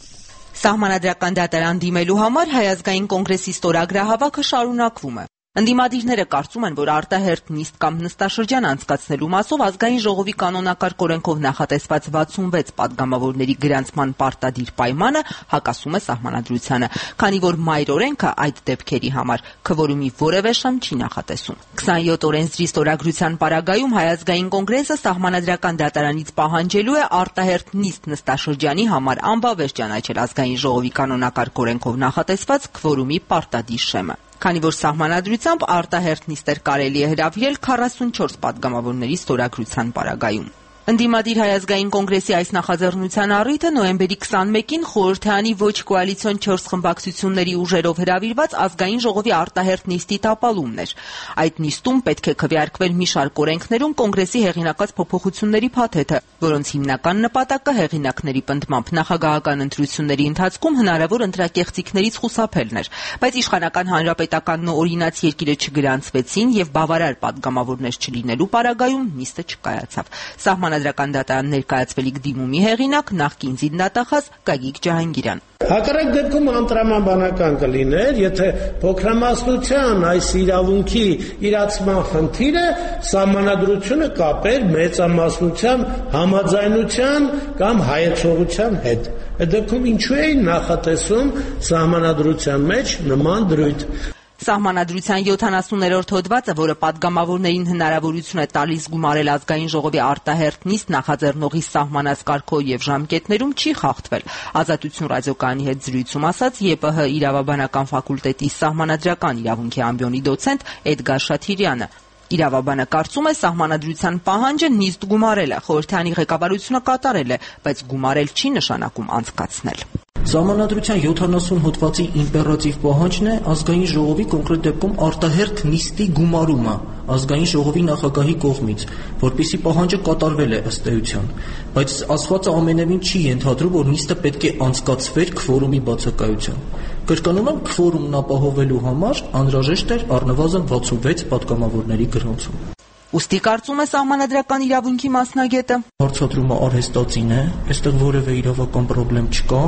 Սահմանադրական դատարան դիմելու համար Հայ ազգային կոնգրեսի ստորագրահավաքը շարունակվում է։ Ընդդիմադիրները կարծում են, որ արտահերթ նիստ կամ նստաշրջան անցկացնելու մասով ազգային ժողովի կանոնակարգ օրենքով նախատեսված 66 պատգամավորների գրանցման պարտադիր պայմանը հակասում է սահմանադրությանը, քանի որ մայր օրենքը այդ դեպքերի համար քվորումի որևէ շեմ չի նախատեսում։ 27 օրենսդրի ստորագրության պարագայում Հայ ազգային կոնգրեսը սահմանադրական դատարանից պահանջելու է արտահերթ նիստ նստաշրջանի համար անբավեր ճանաչել ազգային ժողովի կանոնակարգ օրենքով նախատեսված քվորումի պարտադիր շեմը։ Քանի որ սահմանադրությամբ արտահերթ նիստեր կարելի է հրավիրել 44 պատգամավորների ստորագրության պարագայում։ Ընդդիմադիր Հայ ազգային կոնգրեսի այս նախաձեռնության առիթը նոյեմբերի 21-ին խորհրդարանի ոչ կոալիցիոն 4 խմբակցությունների ուժերով հրավիրված ազգային ժողովի արտահերթ նիստի տապալումն էր։ Այդ նիստում պետք է քվեարկվել մի շարք օրենքներում կոնգրեսի հեղինակած փոփոխությունների փաթեթը, որոնց հիմնական նպատակը հեղինակների պնդմամբ նախագահական ընտրությունների ընթացքում հնարավոր ընտրակեղծիքներից խուսափելն էր, բայց իշխանական հանրապետականն ու օրինաց երկիրը չգրանցվեցին եւ բավարար պատգամավորներ չլինելու պարագայում նիստը չկայացավ։ Սահմանադրական դատարան ներկայացվելիք դիմումի հեղինակ նախկին զինդատախազ Գագիկ Ջահանգիրյան։ Հակառակ դեպքում անտրամաբանական կլիներ, եթե փոքրամասնության այս իրավունքի իրացման խնդիրը սահմանադրությունը կապեր մեծամասնության համաձայնության կամ հայեցողության հետ։ Այդ դեպքում ինչու էին նախատեսում սահմանադրության մեջ նման դրույթ։ Սահմանադրության 70-րդ հոդվածը, որը պատգամավորներին հնարավորություն է տալիս գումարել ազգային ժողովի արտահերթ նիստ նախաձեռնողի սահմանած կարգով եւ ժամկետներում, չի խախտվել։ Ազատություն ռադիոկայանի հետ զրույցում ասաց ԵՊՀ իրավաբանական ֆակուլտետի սահմանադրական իրավունքի ամբիոնի դոցենտ Էդգար Շաթիրյանը։ Իրավաբանը կարծում է սահմանադրության պահանջը նիստ գումարելը, խորհրդարանի ղեկավարությունը կատարել է, բայց գումարել չի նշանակում անցկացնել։ Սահմանադրության 70 հոդվածի իմպերատիվ պահանջն է ազգային ժողովի կոնկրետ դեպքում արտահերթ նիստի գումարումը ազգային ժողովի նախագահի կողմից, որպեսզի պահանջը կատարվել է ըստ էության, բայց ասվածը ամենևին չի ենթադրում, որ նիստը պետք է անցկացվեր քվորումի բացակայությամբ։ Կրկնում եմ, քվորումն ապահովելու համար անհրաժեշտ էր առնվազն 66 պատգամավորների գրանցում։ Ուստի կարծում է սահմանադրական իրավունքի մասնագետը։ Հարցադրումը արհեստածին է, այստեղ որևէ իրավական խնդրեմ չկա։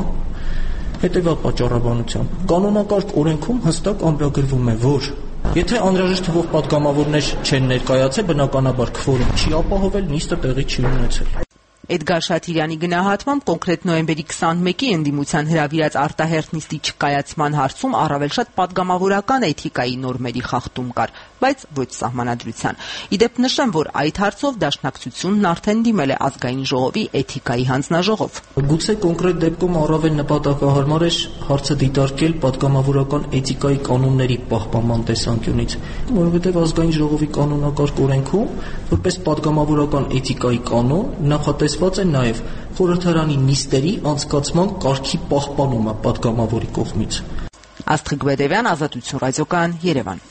Հետևյալ պատճառաբանությամբ կանոնակարգ օրենքում հստակ ամրագրվում է, որ եթե անհրաժեշտ թվով պատգամավորներ չեն ներկայացել, բնականաբար քվորում չի ապահովել, նիստը տեղի չի ունեցել։ Էդգար Շաթիրյանի գնահատմամբ կոնկրետ նոյեմբերի 21-ի ընդդիմության հրավիրած արտահերթ նիստի չկայացման հարցում առավել շատ պատգամավորական էթիկայի նորմերի խախտում կար, բայց ոչ սահմանադրության։ Իդեպ նշեմ, որ այդ հարցով Դաշնակցությունն արդեն դիմել է Ազգային ժողովի էթիկայի հանձնաժողով։ Գուցե կոնկրետ դեպքում առավել նպատակահարմար էր հարցը դիտարկել պատգամավորական էթիկայի կանոնների պահպանման տեսանկյունից, որովհետև Ազգային ժողովի կանոնակարգ օրենքում որպես պատգամավորական էթիկայի կանոն նախատեսված է նաև խորհրդարանի նիստերի անցկացման կարգի պահպանումը պատգամավորի կողմից։ Աստղիկ Բեդևյան, Ազատություն ռադիոկայան, Երևան։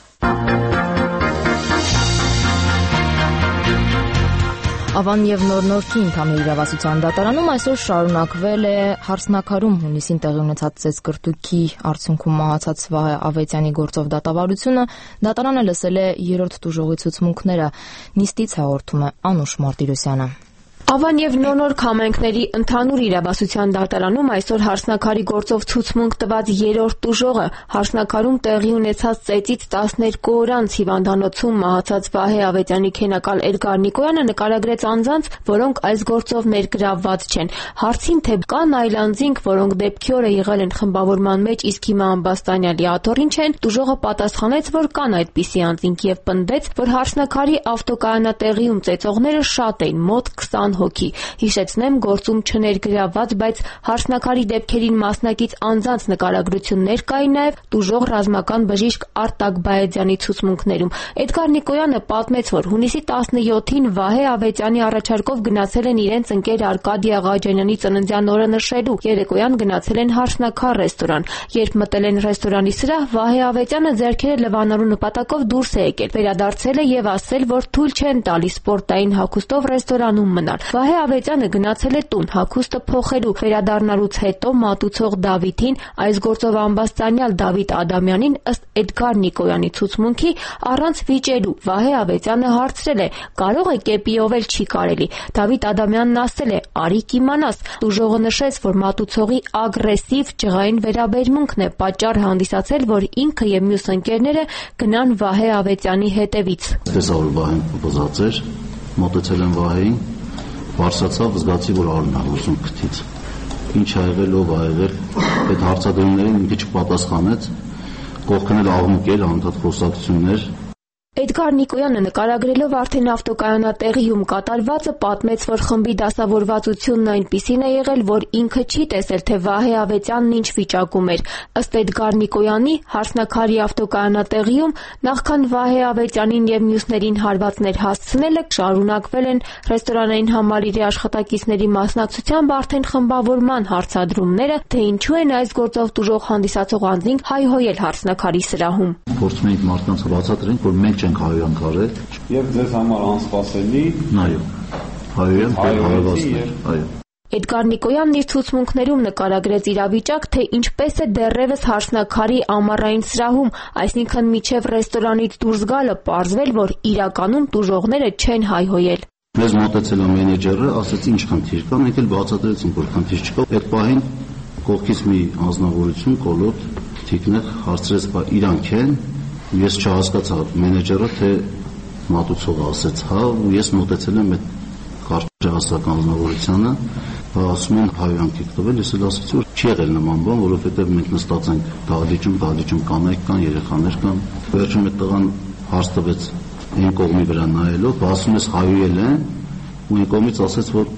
Ավան եւ Նոր-Նորքի ընդհանուր իրավասության դատարանում այսօր շարունակվել է հարսնակարում հունիսին տեղի ունեցած ծեծկրտուքի արդյունքում մահացած Վահե Ավետյանի գործով դատավարությունը։ Դատարանը լսել է երրորդ տուժողի ցուցմունքները։ Նիստից հաղորդում է Անուշ Մարտիրոսյանը։ Ավան եւ Նոր-Նորք համայնքների ընդհանուր իրավասության դատարանում այսօր հարսնակարի գործով ցուցմունք տված երրորդ տուժողը հարսնակարում տեղի ունեցած ծեծից 12 օր անց հիվանդանոցում մահացած Վահե Ավետյանի քենակալ Էդգար Նիկոյանը նկարագրեց անձանց, որոնք այս գործով ներգրավված չեն։ Հարցին, թե կան այլ անձինք, որոնք դեպքի օրը եղել են խմբավորման մեջ, իսկ հիմա Ամբաստանյալի աթոռին չեն, տուժողը պատասխանեց, որ կան այդպիսի անձինք եւ պնդեց, որ հարսնակարի ավտոկայանատեղիում ծեծողները շատ էին, մոտ 20 հոգի։ Հիշեցնեմ, գործում չներգրավված, բայց հարսնակարի դեպքերին մասնակից անձանց նկարագրություններ կային նաև տուժող ռազմական բժիշկ Արտակ Բայեդյանի ցուցմունքներում։ Էդգար Նիկոյանը պատմեց, որ հունիսի 17-ին Վահե Ավետյանի առաջարկով գնացել են իրենց ընկեր Արկադի Աղաջանյանի ծննդյան օրը նշելու։ Երեկոյան գնացել են հարսնակար ռեստորան։ Երբ մտել են ռեստորանի սրահ, Վահե Ավետյանը ձեռքերը լվանալու նպատակով դուրս է եկել։ Վերադարձել է եւ ասել, որ թույլ չեն տալիս սպորտային հագուստով ռեստորանում մնալ։ Վահե Ավետյանը գնացել է տուն հագուստը փոխելու։ Վերադառնալուց հետո մատուցող Դավիթին, այս գործով Ամբաստանյալ Դավիթ Ադամյանին, ըստ Էդգար Նիկոյանի ցուցմունքի, առանց վիճելու Վահե Ավետյանը հարցրել է. կարող է կեպիով էլ չի կարելի։ Դավիթ Ադամյանն ասել է. արի կիմանաս։ Տուժողը նշեց, որ մատուցողի ագրեսիվ ջղային վերաբերմունքն է պատճառ հանդիսացել, որ ինքը եւ մյուս ընկերները գնան Վահե Ավետյանի հետևից։ Տեսա, որ Վահեն պոզած էր, մոտեցել են Վահեին, վարսացավ, զգացի, որ արն է ուզում քթից։ Ինչ ա եղել, ով ա եղել, այդ հարցադրումներին մի քիչ պատասխանեց, կողքն էլ աղմուկ էր, անդադ խոսակցություններ։ Էդգար Նիկոյանը նկարագրելով արդեն ավտոկայանատեղիում կատարվածը պատմեց, որ խմբի դասավորվածությունն այնպիսին է եղել, որ ինքը չի տեսել, թե Վահե Ավետյանն ինչ վիճակում էր։ Ըստ Էդգար Նիկոյանի, հարսնակարի ավտոկայանատեղիում նախքան Վահե Ավետյանին եւ մյուսներին հարվածներ հասցնելը շարունակվել են ռեստորանային համալիրի աշխատակիցների մասնակցությամբ արդեն խմբավորման հարցադրումները, թե ինչու են այս գործով տուժող հանդիսացող անձինք հայհոյել հարսնակարի սրահում։ Փորձում ենք մարդկանց բացատրենք, որ մենք չենք հայոյան կարել։ Եվ ձեզ համար անսպասելի։ Այո։ Հայոյան հարվածներ, այո։ Էդգար Նիկոյանն իր ցուցմունքներում նկարագրեց իրավիճակ, թե ինչպես է դեռևս հարսնակարի ամառային սրահում, այսինքն միջև ռեստորանից դուրս գալը պարզվել, որ իրականում տուժողները չեն հայհոյել։ Մեզ մոտեցել է մենեջերը, ասաց ինչ խնդիր կա, մենք էլ բացատրեցինք, որ խնդիր չկա։ Այդ պահին կողքից մի անձնավորություն, կոլոտ, թիկնեղ հարցրեց, բա իրանք են։ Ես չհասկացա մենեջերը, թե մատուցողը ասեց հա, ու ես մոտեցել եմ այդ կարճահասակ անձնավորությանը, ասում են հայոյանք եք տվել, ես էլ ասեցի, որ չի եղել նման բան, որովհետև մենք նստած ենք դահլիճում կանայք կան, երեխաներ կան։ Վերջում այդ տղան հարց տվեց այն կողմի վրա նայելով, ասում ես հայոյել են, ու այն կողմից ասեց, որ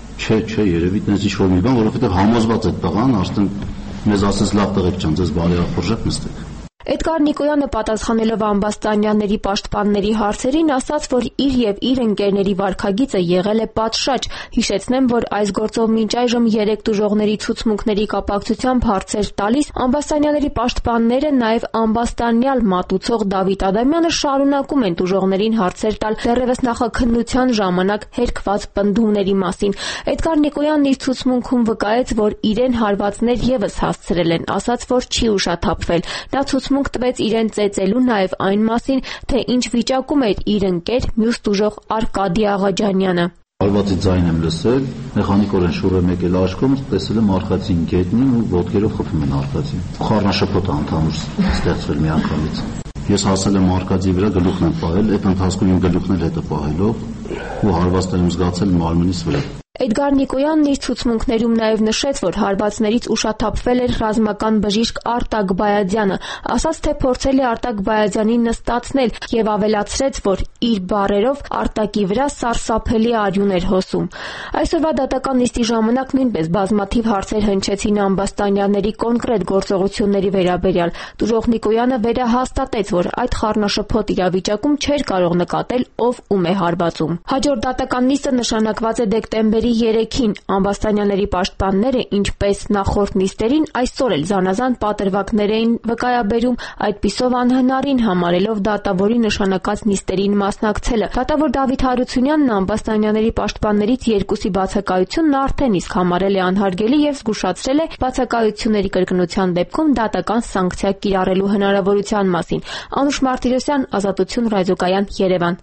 չէ, երևի տենց ինչ-որ մի բան, որովհետև համոզված այդ տղան, արդեն մեզ ասեց լավ տղեկ ջան, ձեզ բարեխորժեք նստեք։ Էդգար Նիկոյանը պատասխանելով Ամբաստանյանների պաշտպանների հարցերին ասաց, որ իր եւ իր ընկերների վարքագիծը եղել է պատշաճ։ Հիշեցնեմ, որ այս գործով մինչ այժմ 3 տուժողների ցուցմունքների կապակցությամբ հարցեր տալիս Ամբաստանյանների պաշտպանները, նաեւ Ամբաստանյալ մատուցող Դավիթ Ադամյանը շարունակում են տուժողներին հարցեր տալ դեռևս նախաքննության ժամանակ հերքված պնդումների մասին։ Էդգար Նիկոյանն իր ցուցմունքում վկայեց, որ իրեն հարվածներ եւս հասցրել են, ասաց, որ չի ուշաթափվել։ Նա ցուցմունք տվեց իրեն ծեծելու նաև այն մասին, թե ինչ վիճակում էր իր ընկեր մյուս տուժող Արկադի Աղաջանյանը։ Հարվածի ձայն եմ լսել, մեխանիկորեն շուռ եմ եկել աչքում, տեսել եմ Արկադին գետնին ու ոտքերով խփում են Արկադին։ Խառնաշփոթ ընդհանուր ստեղծվել միանգամից։ Ես հասել եմ Արկադի վրա, գլուխն եմ պահել, այդ ընթացքում իմ գլուխն էլ հետը պահելով ու հարվածներ եմ զգացել մարմնիս վրա։ Էդգար Նիկոյանն իր ցուցմունքներում նաև նշեց, որ հարվածներից ուշաթափվել էր ռազմական բժիշկ Արտակ Բայադյանը, ասաց, թե փորձել է Արտակ Բայադյանին նստացնել եւ ավելացրեց, որ իր բառերով Արտակի վրա սարսափելի արյուն էր հոսում։ Այսօրվա դատական նիստի ժամանակ նույնպես բազմաթիվ հարցեր հնչեցին Ամբաստանյանների կոնկրետ գործողությունների վերաբերյալ։ Տուժող Նիկոյանը վերահաստատեց, որ այդ խառնաշփոթ իրավիճակում չէր կարող նկատել, ով ում է հարվածում։ Հաջորդ դատական նիստը նշանակված է դեկտեմբերի 3-ին Ամբաստանյանների պաշտպանները, ինչպես նախորդ նիստերին, այսօր էլ զանազան պատրվակներ էին վկայաբերում, այդպիսով անհնարին համարելով դատավորի նշանակած նիստերին մասնակցելը։ Դատավոր Դավիթ Հարությունյանն Ամբաստանյանների պաշտպաններից երկուսի բացակայությունն արդեն իսկ համարել է անհարգելի եւ զգուշացրել է բացակայությունների կրկնության դեպքում դատական սանկցիա կիրառելու հնարավորության մասին։ Անուշ Մարտիրոսյան, Ազատություն ռադիոկայան, Երևան։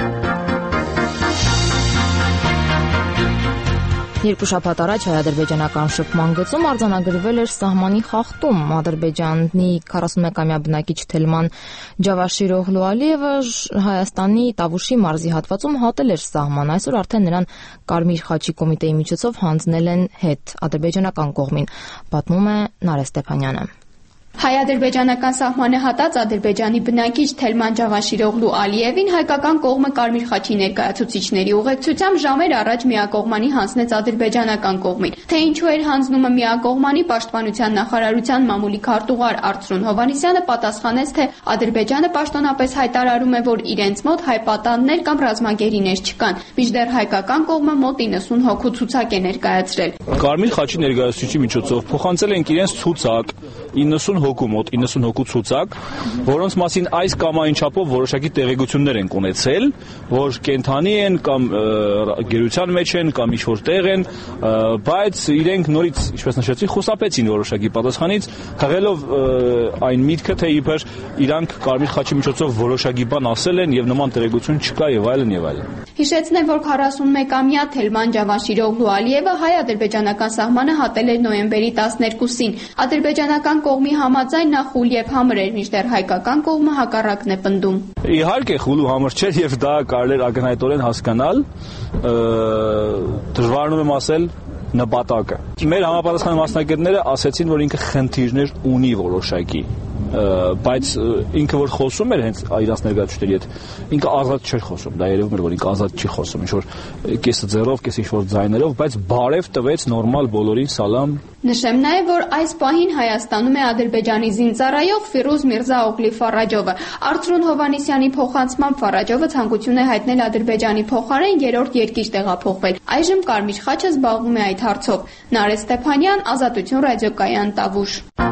Երկու շաբաթ առաջ հայ-ադրբեջանական շփման գծում արձանագրվել էր սահմանի խախտում։ Ադրբեջանի 41-ամյա բնակիչ Թելման Ջավաշիրօղլու Ալիևը Հայաստանի Տավուշի մարզի հատվածում հատել էր սահման։ Այսօր արդեն նրան Կարմիր խաչի կոմիտեի միջոցով հանձնել են հետ ադրբեջանական կողմին, պատմում է Նարէ Ստեփանյանը։ Հայ-ադրբեջանական սահմանը հատած Ադրբեջանի բնակիչ Թելման Ջավաշիրօղլու Ալիևին հայկական կողմը Կարմիր խաչի ներկայացուցիչների ուղեկցությամբ ժամեր առաջ միակողմանի հանձնեց ադրբեջանական կողմին։ Թե ինչու էր հանձնումը միակողմանի, Պաշտպանության նախարարության մամուլի քարտուղար Արծրուն Հովհաննիսյանը պատասխանեց, թե Ադրբեջանը պաշտոնապես հայտարարում է, որ իրենց մոտ հայ պատաններ կամ ռազմագերիներ չկան, մինչդեռ հայկական կողմը մոտ 90 հոգու ցուցակ է ներկայացրել։ Կարմիր խաչի ներկայացուցիչի միջոցով փոխանցել ենք իրենց ցուցակ 90 հոգու մոտ 90 հոգու ցուցակ, որոնց մասին այս կամ այն չափով որոշակի տեղեկություններ են ունեցել, որ կենթանի են կամ գերության մեջ են կամ ինչ-որ տեղ են, բայց իրենք նորից, ինչպես նշեցի, խուսափեցին որոշակի պատասխանից, քղելով այն միտքը, թե իբր իրանք Կարմիր խաչի միջոցով որոշակի բան ասել են եւ նման տեղեկություն չկա եւ այլն եւ այլն։ Հիշեցնեմ, որ 41-ամյա Թելման Ջավաշիրօղլու Ալիևը հայ-ադրբեջանական սահմանը հատել էր նոյեմբերի 12-ին։ Ադրբեջանական կողմի համաձայն նա խուլ եւ համր էր, մինչդեռ հայկական կողմը հակառակն է պնդում։ Իհարկե խուլ ու համր չէր եւ դա կարելի էր ակնհայտորեն հասկանալ, դժվարանում եմ ասել նպատակը։ Մեր համապատասխան մասնագետները ասացին, որ ինքը խնդիրներ ունի որոշակի, բայց ինքը որ խոսում էր հենց իրանց ներկայացուցիչների հետ, ինքը ազատ չէր խոսում, դա երևում էր, որ ինքը ազատ չի խոսում, ինչ որ կեսը ձեռով, կես ինչ-որ ձայներով, բայց բարև տվեց նորմալ բոլորին սալամ։ Նշեմ նաև, որ այս պահին Հայաստանում է Ադրբեջանի զինծառայող Ֆիրուզ Միրզա Օղլի Ֆարաջովը։ Արծրուն Հովհաննիսյանի փոխանցմամբ Ֆարաջովը ցանկություն է հայտնել Ադրբեջանի փոխարեն երրորդ երկիր տեղափոխվել։ Այժմ Կարմիր խաչը զբաղվում է այդ հարցով։ Նարէ Ստեփանյան, Ազատություն ռադիոկայան, Տավուշ։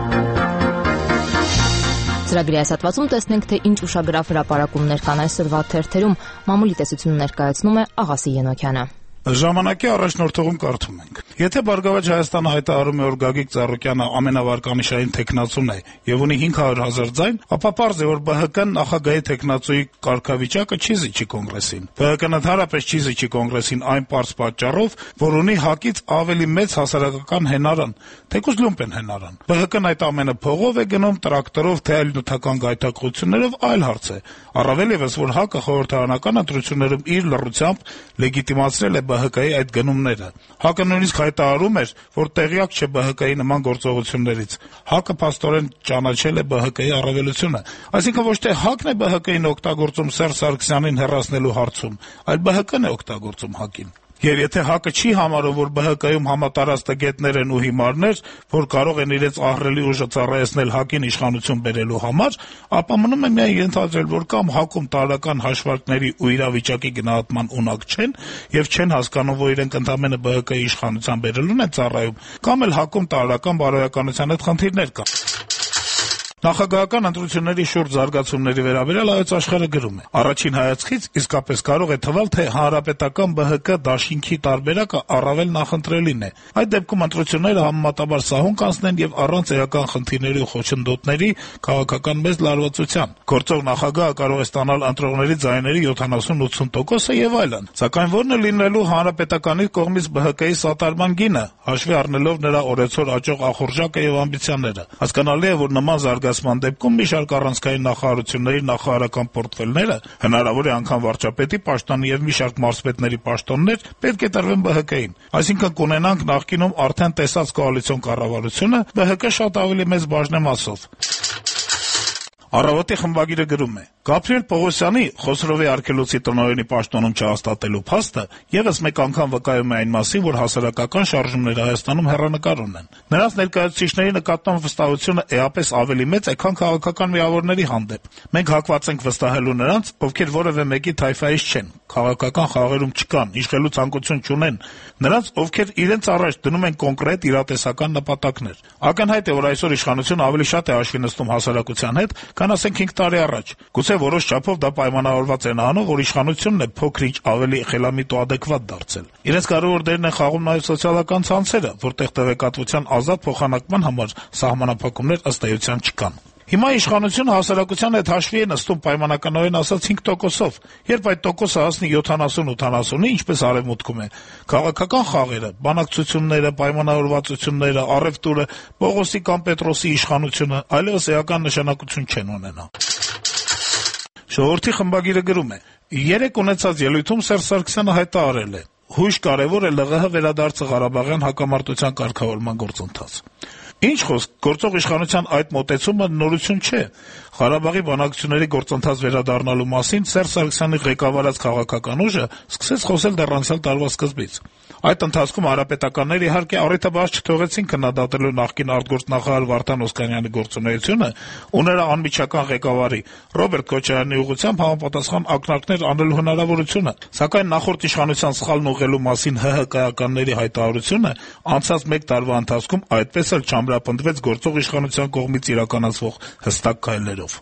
Ծրագրի այս հատվածում տեսնենք, թե ինչ ուշագրավ հրապարակումներ կան այսօրվա թերթերում։ Մամուլի տեսությունը ներկայացնում է Աղասի Ենոքյանը։ Ժամանակի առաջնորդողում կարդում ենք. Եթե Բարգավաճ Հայաստանը հայտարարում է, որ Գագիկ Ծառուկյանը ամենավարկանիշային թեկնածուն է եւ ունի 500,000 ձայն, ապա պարզ է, որ ԲՀԿ-ն նախագահի թեկնածուի կարգավիճակը չի զիջի կոնգրեսին։ ԲՀԿ-ն ընդհանրապես չի զիջի կոնգրեսին այն պարզ պատճառով, որ ունի հակից ավելի մեծ հասարակական հենարան, թեկուզ լումպեն հենարան։ ԲՀԿ-ն այդ ամենը փողով է գնում, տրակտորով, թե այլ նյութական գայթակղություններով, այլ հարց է։ Առավել եւս, որ ՀԱԿ-ը խորհրդարանական ընտրություններում իր լռությամբ լեգիտիմացրել է ԲՀԿ-ի այդ գնումները։ ՀԱԿ-ը նույնիսկ հայտարարում էր, որ տեղյակ չէ ԲՀԿ-ի նման գործողություններից։ ՀԱԿ-ը փաստորեն ճանաչել է ԲՀԿ-ի առավելությունը։ Այսինքն ոչ թե ՀԱԿ-ն է ԲՀԿ-ին օգտագործում Սերժ Սարգսյանին հեռացնելու հարցում, այլ ԲՀԿ-ն է օգտագործում ՀԱԿ-ին։ Եվ եթե ՀԱԿ-ը չի համարում, որ ԲՀԿ-ում համատարած տգետներ են ու հիմարներ, որ կարող են իրենց ահռելի ուժը ծառայեցնել ՀԱԿ-ին իշխանություն բերելու համար, ապա մնում է միայն ենթադրել, որ կամ ՀԱԿ-ում տարրական հաշվարկների ու իրավիճակի գնահատման ունակ չեն եւ չեն հասկանում, որ իրենք ընդամենը ԲՀԿ-ի իշխանության բերելուն են ծառայում, կամ էլ ՀԱԿ-ում տարրական բարոյականության հետ խնդիրներ կան։ Նախագահական ընտրությունների շուրջ զարգացումների վերաբերյալ Հայոց Աշխարհը գրում է. Առաջին հայացքից իսկապես կարող է թվալ, թե հանրապետական ԲՀԿ դաշինքի տարբերակը առավել նախընտրելին է։ Այդ դեպքում ընտրությունները համեմատաբար սահուն կանցնեն եւ առանց էական խնդիրների ու խոչընդոտների քաղաքական մեծ լարվածության։ Գործող նախագահը կարող է ստանալ ընտրողների ձայների 70-80%-ը եւ այլն։ Սակայն որն է լինելու հանրապետականի կողմից ԲՀԿ-ի սատարման գինը, հաշվի առնելով նրա օրեցօր աճող ախորժակը եւ ամբիցիաները։ Հասկանալի է, որ նման զարգացումները ներկայացման դեպքում մի շարք առանցքային նախարարությունների նախարարական պորտֆելները, հնարավոր է անգամ վարչապետի պաշտոնի եւ մի շարք մարզպետների պաշտոններ պետք է տրվեն ԲՀԿ-ին։ Այսինքն կունենանք նախկինում արդեն տեսած կոալիցիոն կառավարությունը ԲՀԿ շատ ավելի մեծ բաժնեմասով։ Առավոտի խմբագիրը գրում է. Գաբրիել Պողոսյանի Խոսրովի արգելոցի տնօրենի պաշտոնում չհաստատելու փաստը եւս մեկ անգամ վկայում է այն մասին, որ հասարակական շարժումները Հայաստանում հեռանկար ունեն։ Նրանց ներկայացուցիչների նկատմամբ վստահությունը էապես ավելի մեծ է, քան քաղաքական միավորների հանդեպ։ Մենք հակված ենք վստահելու նրանց, ովքեր որևէ մեկի թայֆայից չեն, քաղաքական խաղերում չկան, իշխելու ցանկություն չունեն, նրանց, ովքեր իրենց առաջ դնում են կոնկրետ իրատեսական նպատակներ։ Ակնհայտ է, որ այսօր իշխանությունը ավելի շատ է հաշվի նստում հասարակության հետ, քան ասենք 5 տարի առաջ։ Գուցե որոշ չափով դա պայմանավորված է նրանով, որ իշխանությունն է փոքրինչ ավելի խելամիտ ու ադեկվատ դարձել։ Իրենց կարևոր դերն է խաղում նաև սոցիալական ցանցերը, որտեղ տեղեկատվության ազատ փոխանակման համար սահմանափակումներ ըստ էության չկան։ Հիմա իշխանությունը հասարակության հետ հաշվի է նստում պայմանականորեն ասած 5%-ով, երբ այդ տոկոսը հասնի 70-80-ի, ինչպես արևմուտքում է, քաղաքական խաղերը, բանակցությունները, պայմանավորվածությունները, առևտուրը, Պողոսի կամ Պետրոսի իշխանությունը այլևս էական նշանակություն չեն ունենա։ Ժողովրդի խմբագիրը գրում է. Երեկ ունեցած ելույթում Սերժ Սարգսյանը հայտարարել է. հույժ կարևոր է ԼՂՀ վերադարձը Ղարաբաղյան հակամարտության կարգավորման գործընթաց։ Ինչ խոսք, գործող իշխանության այդ մոտեցումը նորություն չէ։ Ղարաբաղի բանակցությունների գործընթաց վերադառնալու մասին Սերժ Սարգսյանի ղեկավարած քաղաքական ուժը սկսեց խոսել դեռ անցյալ տարվա սկզբից։ Այդ ընթացքում հանրապետականները իհարկե առիթը բաց չթողեցին քննադատելու նախկին արտգործնախարար Վարդան Օսկանյանի գործունեությունը ու նրա անմիջական ղեկավարի Ռոբերտ Քոչարյանի ուղղությամբ համապատասխան ակնարկներ անելու հնարավորությունը, սակայն նախորդ իշխանության սխալն ուղղելու մասին ՀՀԿ-ականների հայտարարությունը անցած 1 տարվա ընթացքում այդպես էլ չամրապնդվեց գործող իշխանության կողմից իրականացվող հստակ քայլերով։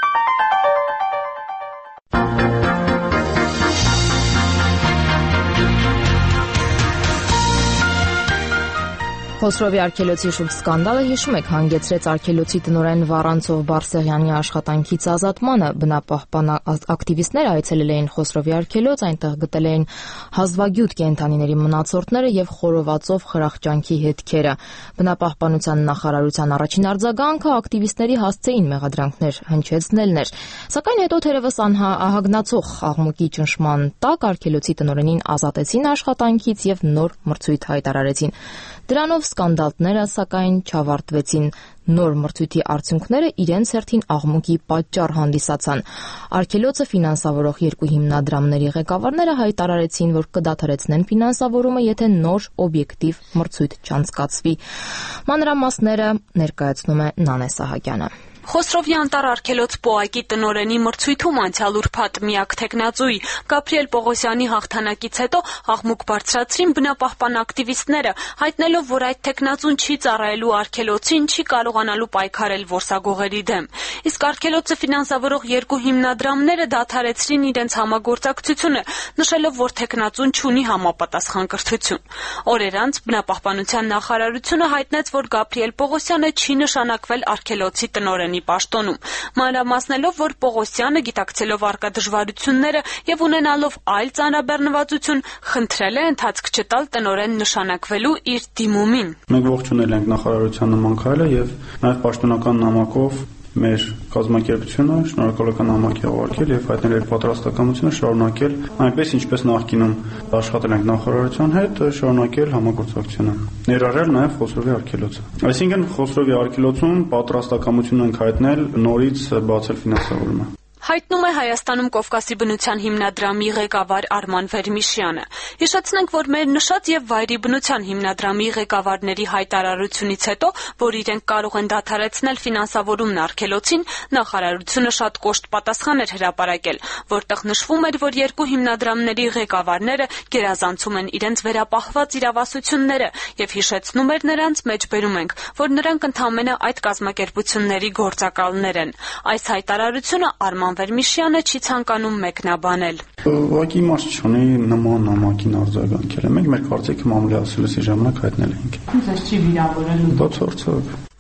Խոսրովի արգելոցի շուրջ սկանդալը, հիշում եք, հանգեցրեց արգելոցի տնօրեն Վառանցով Բարսեղյանի աշխատանքից ազատմանը։ Բնապահպան ակտիվիստները այցելել էին Խոսրովի արգելոց, այնտեղ գտել էին հազվագյուտ կենդանիների մնացորդները եւ խորովածով խրախճանքի հետքերը։ Բնապահպանության նախարարության առաջին արձագանքը ակտիվիստների հասցեին մեղադրանքներ հնչեցնելն էր, սակայն հետո թերևս ահագնացող աղմուկի ճնշման տակ արգելոցի տնօրենին ազատեցին աշխատանքից եւ նոր մրցույթ հայտարարեցին։ Դրանով սկանդալները, սակայն, չավարտվեցին։ Նոր մրցույթի արդյունքները իրենց հերթին աղմուկի պատճառ հանդիսացան։ Արգելոցը ֆինանսավորող երկու հիմնադրամների ղեկավարները հայտարարեցին, որ կդադարեցնեն ֆինանսավորումը, եթե նոր օբյեկտիվ մրցույթ չանցկացվի։ Մանրամասները ներկայացնում է Նանե Սահակյանը։ Խոսրովի անտառ արգելոց ՊՕԱԿ-ի տնօրենի մրցույթում անցյալ ուրբաթ միակ թեկնածուի Գաբրիել Պողոսյանի հաղթանակից հետո աղմուկ բարձրացրին բնապահպան ակտիվիստները, հայտնելով, որ այդ թեկնածուն չի ծառայելու արգելոցին, չի կարողանալու պայքարել որսագողերի դեմ։ Իսկ արգելոցը ֆինանսավորող երկու հիմնադրամները դադարեցրին իրենց համագործակցությունը, նշելով, որ թեկնածուն չունի համապատասխան կրթություն։ Օրեր անց բնապահպանության նախարարությունը հայտնեց, որ Գաբրիել Պողոսյանը չի նշանակվել արգելոցի տնօրենի պաշտոնում, մանրամասնելով, որ Պողոսյանը, գիտակցելով առկա դժվարությունները եւ ունենալով այլ ծանրաբեռնվածություն, խնդրել է ընթացք չտալ տնօրեն նշանակվելու իր դիմումին։ Մենք ողջունել ենք նախարարության նման քայլը եւ նաեւ պաշտոնական նամակով մեր կազմակերպությունը շնորհակալական նամակ է ուղարկել եւ հայտնել իր պատրաստակամությունը շարունակել այնպես, ինչպես նախկինում աշխատել ենք նախարարության հետ, շարունակել համագործակցությունը, ներառյալ նաեւ Խոսրովի արգելոցը։ Այսինքն Խոսրովի արգելոցում պատրաստակամություն ենք հայտնել նորից բացել ֆինանսավորումը։ Հայտնում է Հայաստանում Կովկասի բնության հիմնադրամի ղեկավար Արման Վերմիշյանը։ Հիշեցնենք, որ մեր նշած եւ Վայրի բնության հիմնադրամի ղեկավարների հայտարարությունից հետո, որ իրենք կարող են դադարեցնել ֆինանսավորումն արգելոցին, նախարարությունը շատ կոշտ պատասխան էր հրապարակել, որտեղ նշվում էր, որ երկու հիմնադրամների ղեկավարները գերազանցում են իրենց վերապահված իրավասությունները եւ հիշեցնում էր նրանց, մեջբերում ենք, որ նրանք ընդամենը այդ կազմակերպությունների գործակալներ են։ Այս հայտարարությունը Արման Վերմիշյանը չի ցանկանում մեկնաբանել։ Ուղղակի իմաստ չունի նման նամակին արձագանքել։ Մենք մեր կարծիքը մամուլի ասելուսի ժամանակ հայտնել ենք։ Ձեզ չի վիրավորել։ Բացարձակ։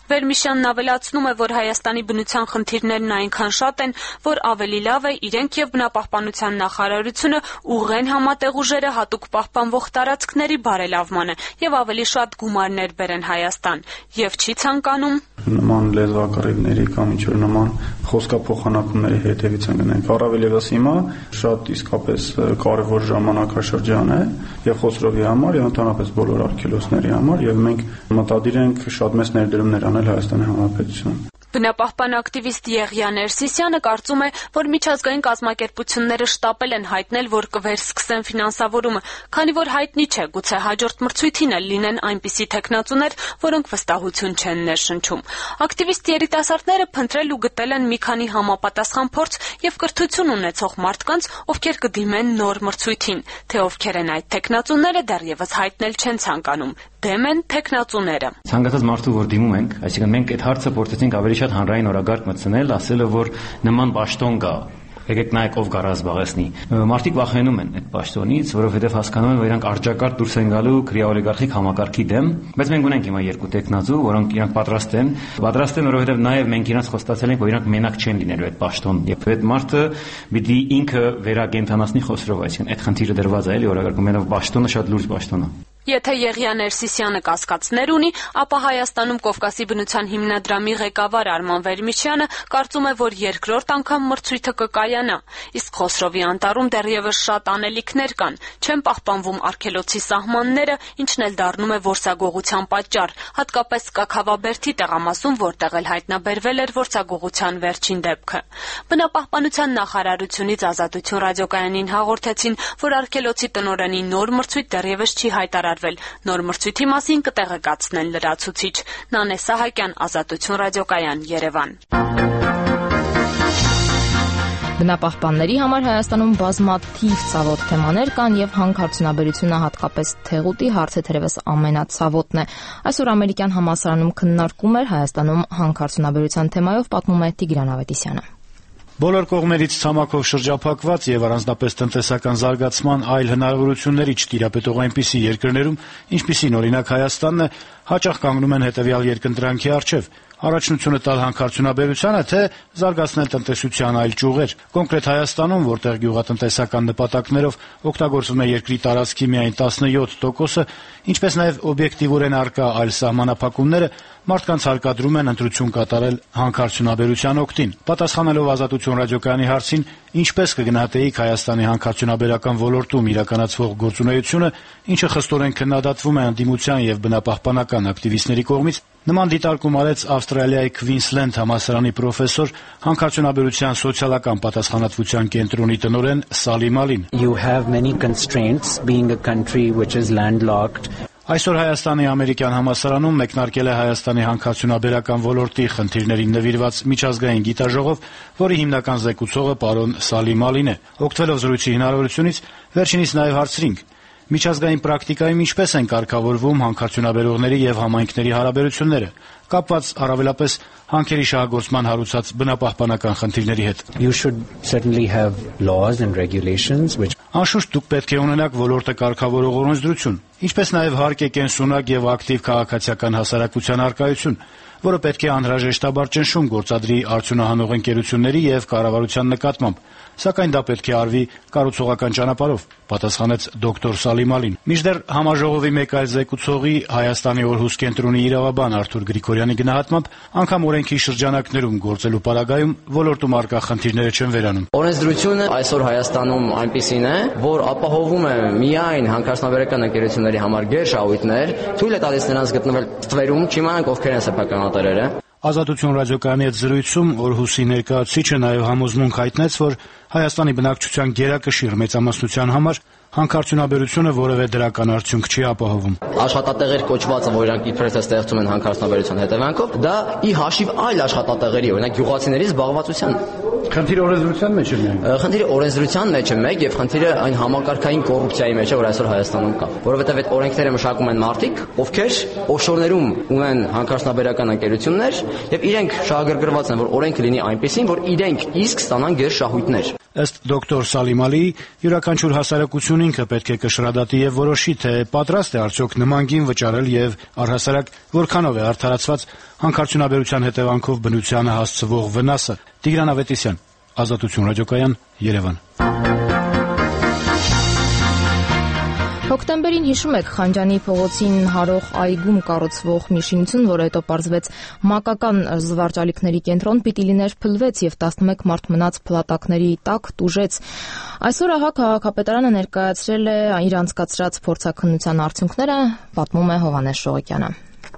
Վերմիշյանն ավելացնում է, որ Հայաստանի բնության խնդիրներն այնքան շատ են, որ ավելի լավ է իրենք եւ բնապահպանության նախարարությունը ուղղեն համատեղ ուժերը հատուկ պահպանվող տարածքների բարելավմանը եւ ավելի շատ գումարներ բերեն Հայաստան եւ չի ցանկանում նման լեզվակռիվների կամ ինչ-որ նման խոսքափոխանակումների հետևից են գնանք։ Առավել ևս հիմա շատ իսկապես կարևոր ժամանակաշրջան է եւ Խոսրովի համար եւ ընդհանրապես բոլոր արգելոցների համար եւ մենք մտադիր ենք շատ մեծ ներդրումներ անել Հայաստանի Հանրապետությունում։ Բնապահպան ակտիվիստ Եղիա Ներսիսյանը կարծում է, որ միջազգային կազմակերպությունները շտապել են հայտնել, որ կվերսկսեն ֆինանսավորումը, քանի որ հայտնի չէ, գուցե հաջորդ մրցույթին էլ լինեն այնպիսի թեկնածուներ, որոնք վստահություն չեն ներշնչում։ Ակտիվիստ երիտասարդները փնտրել ու գտել են մի քանի համապատասխան փորձ եւ կրթություն ունեցող մարդկանց, ովքեր կդիմեն նոր մրցույթին, թե ովքեր են այդ թեկնածուները դեռևս հայտնել չեն ցանկանում։ Դեմ են թեկնածուները։ Ցանկացած մարդու որ դիմում ենք, այսինքն մենք այդ հարցը փորձեցինք ավելի շատ հանրային օրագարկ մտցնել, ասելով որ նման պաշտոն կա։ Եկեք նայեք ով կարա զբաղեցնի։ Մարդիկ վախենում են այդ պաշտոնից, որովհետև հասկանում են, որ իրանք արժակարդ դուրս են գալու քրեաօլիգարխիկ համակարգի դեմ, բայց մենք ունենք հիմա երկու տեխնազու, որոնք իրանք պատրաստ են, որովհետև նաև մենք իրանք խոստացել ենք, որ իրանք մենակ չեն լինելու այդ պաշտոն, եւ այդ մարդը պիտի ինքը վերագենթանացնի Խոսրով, այսինքն այդ խնդիրը դրված է էլի օրագարկում, մենակ պաշտոնը շատ լուրջ պաշտոն է։ Եթե Եղիա Ներսիսյանը կասկածներ ունի, ապա Հայաստանում Կովկասի բնության հիմնադրամի ղեկավար Արման Վերմիշյանը կարծում է, որ երկրորդ անգամ մրցույթը կկայանա, իսկ Խոսրովի անտառում դեռևս շատ անելիքներ կան, չեն պահպանվում արգելոցի սահմանները, ինչն էլ դառնում է որսագողության պատճառ, հատկապես Կաքավաբերդի տեղամասում, որտեղ էլ հայտնաբերվել էր որսագողության վերջին դեպքը։ Բնապահպանության նախարարությունից Ազատություն ռադիոկայանին հաղորդեցին, որ արգելոցի տնօրենի նոր մրցույթ դեռևս չի հայտարարվել։ Նոր մրցույթի մասին կտեղեկացնեն լրացուցիչ։ Նանե Սահակյան, Ազատություն ռադիոկայան, Երևան։ Բնապահպանների համար Հայաստանում բազմաթիվ ցավոտ թեմաներ կան եւ հանքարդյունաբերությունը հատկապես թեղուտի հարցը թերևս ամենացավոտն է։ Այսօր ամերիկյան համալսարանում քննարկում էր Հայաստանում հանքարդյունաբերության թեմայով, պատմում է Տիգրան Ավետիսյանը։ Բոլոր կողմերից ցամաքով շրջափակված եւ առանձնապես տնտեսական զարգացման այլ հնարավորությունների չտիրապետող այնպիսի երկրներում, ինչպիսին օրինակ Հայաստանն է, հաճախ կանգնում են հետեւյալ երկընտրանքի առջև. առաջնությունը տալ հանքարդյունաբերությանը, թե զարգացնել տնտեսության այլ ճյուղեր։ Կոնկրետ Հայաստանում, որտեղ գյուղատնտեսական նպատակներով օգտագործվում է երկրի տարածքի միայն 17%-ը, ինչպես նաև օբյեկտիվորեն առկա այլ սահմանափակումները, մարդկանց հարկադրում են ընտրություն կատարել հանքարդյունաբերության օգտին։ Պատասխանելով Ազատություն ռադիոկայանի հարցին, ինչպես կգնահատեիք Հայաստանի հանքարդյունաբերական ոլորտում իրականացվող գործունեությունը, ինչը խստորեն քննադատվում է ընդդիմության եւ բնապահպանական ակտիվիստների կողմից, նման դիտարկում արեց Ավստրալիայի Քվինսլենդ համալսարանի պրոֆեսոր, հանքարդյունաբերության սոցիալական պատասխանատվության կենտրոնի տնօրեն Սալի Մալին։ You have many constraints being a country which is landlocked. Այսօր Հայաստանի ամերիկյան համալսարանում մեկնարկել է Հայաստանի հանքարդյունաբերական ոլորտի խնդիրներին նվիրված միջազգային գիտաժողով, որի հիմնական զեկուցողը պարոն Սալի Մալին է։ Օգտվելով զրույցի հնարավորությունից, վերջինիս նաև հարցրինք. միջազգային պրակտիկայում ինչպես են կարգավորվում հանքարդյունաբերողների եւ համայնքների հարաբերությունները, կապված առավելապես հանքերի շահագործման հարուցած բնապահպանական խնդիրների հետ։ You should certainly have laws and regulations which Անշուշտ դուք պետք է ունենաք ոլորտը կարգավորող օրենսդրություն, ինչպես նաև հարկ է կենսունակ եւ ակտիվ քաղաքացիական հասարակության առկայություն, որը պետք է անհրաժեշտաբար ճնշում գործադրի արդյունահանող ընկերությունների եւ կառավարության նկատմամբ, սակայն դա պետք է արվի կառուցողական ճանապարհով, պատասխանեց դոկտոր Սալի Մալին։ Մինչդեռ համաժողովի մեկ այլ զեկուցողի Հայաստանի օրհուս կենտրոնի իրավաբան Արթուր Գրիգորյանի գնահատմամբ, անգամ օրենքի շրջանակներում գործելու պարագայում ոլորտում առկա խնդիրները չեն վերանում։ Օրենսդրությունը այսօր Հայաստանում այնպիսին է, որ ապահովում է միայն հանքարդյունաբերական ընկերությունների համար գերշահույթներ, թույլ է տալիս նրանց գտնվել ստվերում, չիմանանք ովքեր են սեփականատերերը։ Ազատություն ռադիոկայանի հետ զրույցում օրհուսի ներկայացուցիչը նաև համոզմունք հայտնեց, որ Հայաստանի բնակչության գերակշիռ մեծամասնության համար հանքարդյունաբերությունը որևէ դրական արդյունք չի ապահովում։ Աշխատատեղեր կոչվածը, որ իրանք իբրև թե ստեղծում են հանքարդյունաբերության հետևանքով, դա ի հաշիվ այլ աշխատատեղերի, օրինակ գյուղացիների զբաղվածության։ Խնդիրը օրենսդրության մեջ է միայն։ Խնդիրը օրենսդրության մեջ է մեկ եւ խնդիրը այն համակարգային կոռուպցիայի մեջ է, որ այսօր Հայաստանում կա, որովհետեւ այդ օրենքները մշակում են մարդիկ, ովքեր օֆշորներում ունեն հանքարդյունաբերական ընկերություններ եւ իրենք շահագրգռված են, որ օրենքը լինի այնպեսին, որ իրենք իսկ ստանան գերշահույթներ։ Ըստ դոկտոր Սալիմալիի, յուրաքանչյուր հասարակություն ինքը պետք է կշռադատի եւ որոշի, թե պատրաստ է արդյոք նման գին վճարել եւ առհասարակ որքանով է արդարացված հանքարդյունաբերության հետևանքով բնությանը հասցվող վնասը։ Տիգրան Ավետիսյան, Ազատություն ռադիոկայան, Երևան։ Հոկտեմբերին հիշում եք Խանջանի փողոցին հարող այգում կառուցվող մի շինություն, որը հետո պարզվեց մակական զվարճալիքների կենտրոն, պիտի լիներ փլվեց եւ 11 մարդ մնաց փլատակների տակ, տուժեց։ Այսօր ահա քաղաքապետարանը ներկայացրել է իր անցկացրած փորձաքննության արդյունքները, պատմում է Հովհաննես Շողոկյանը։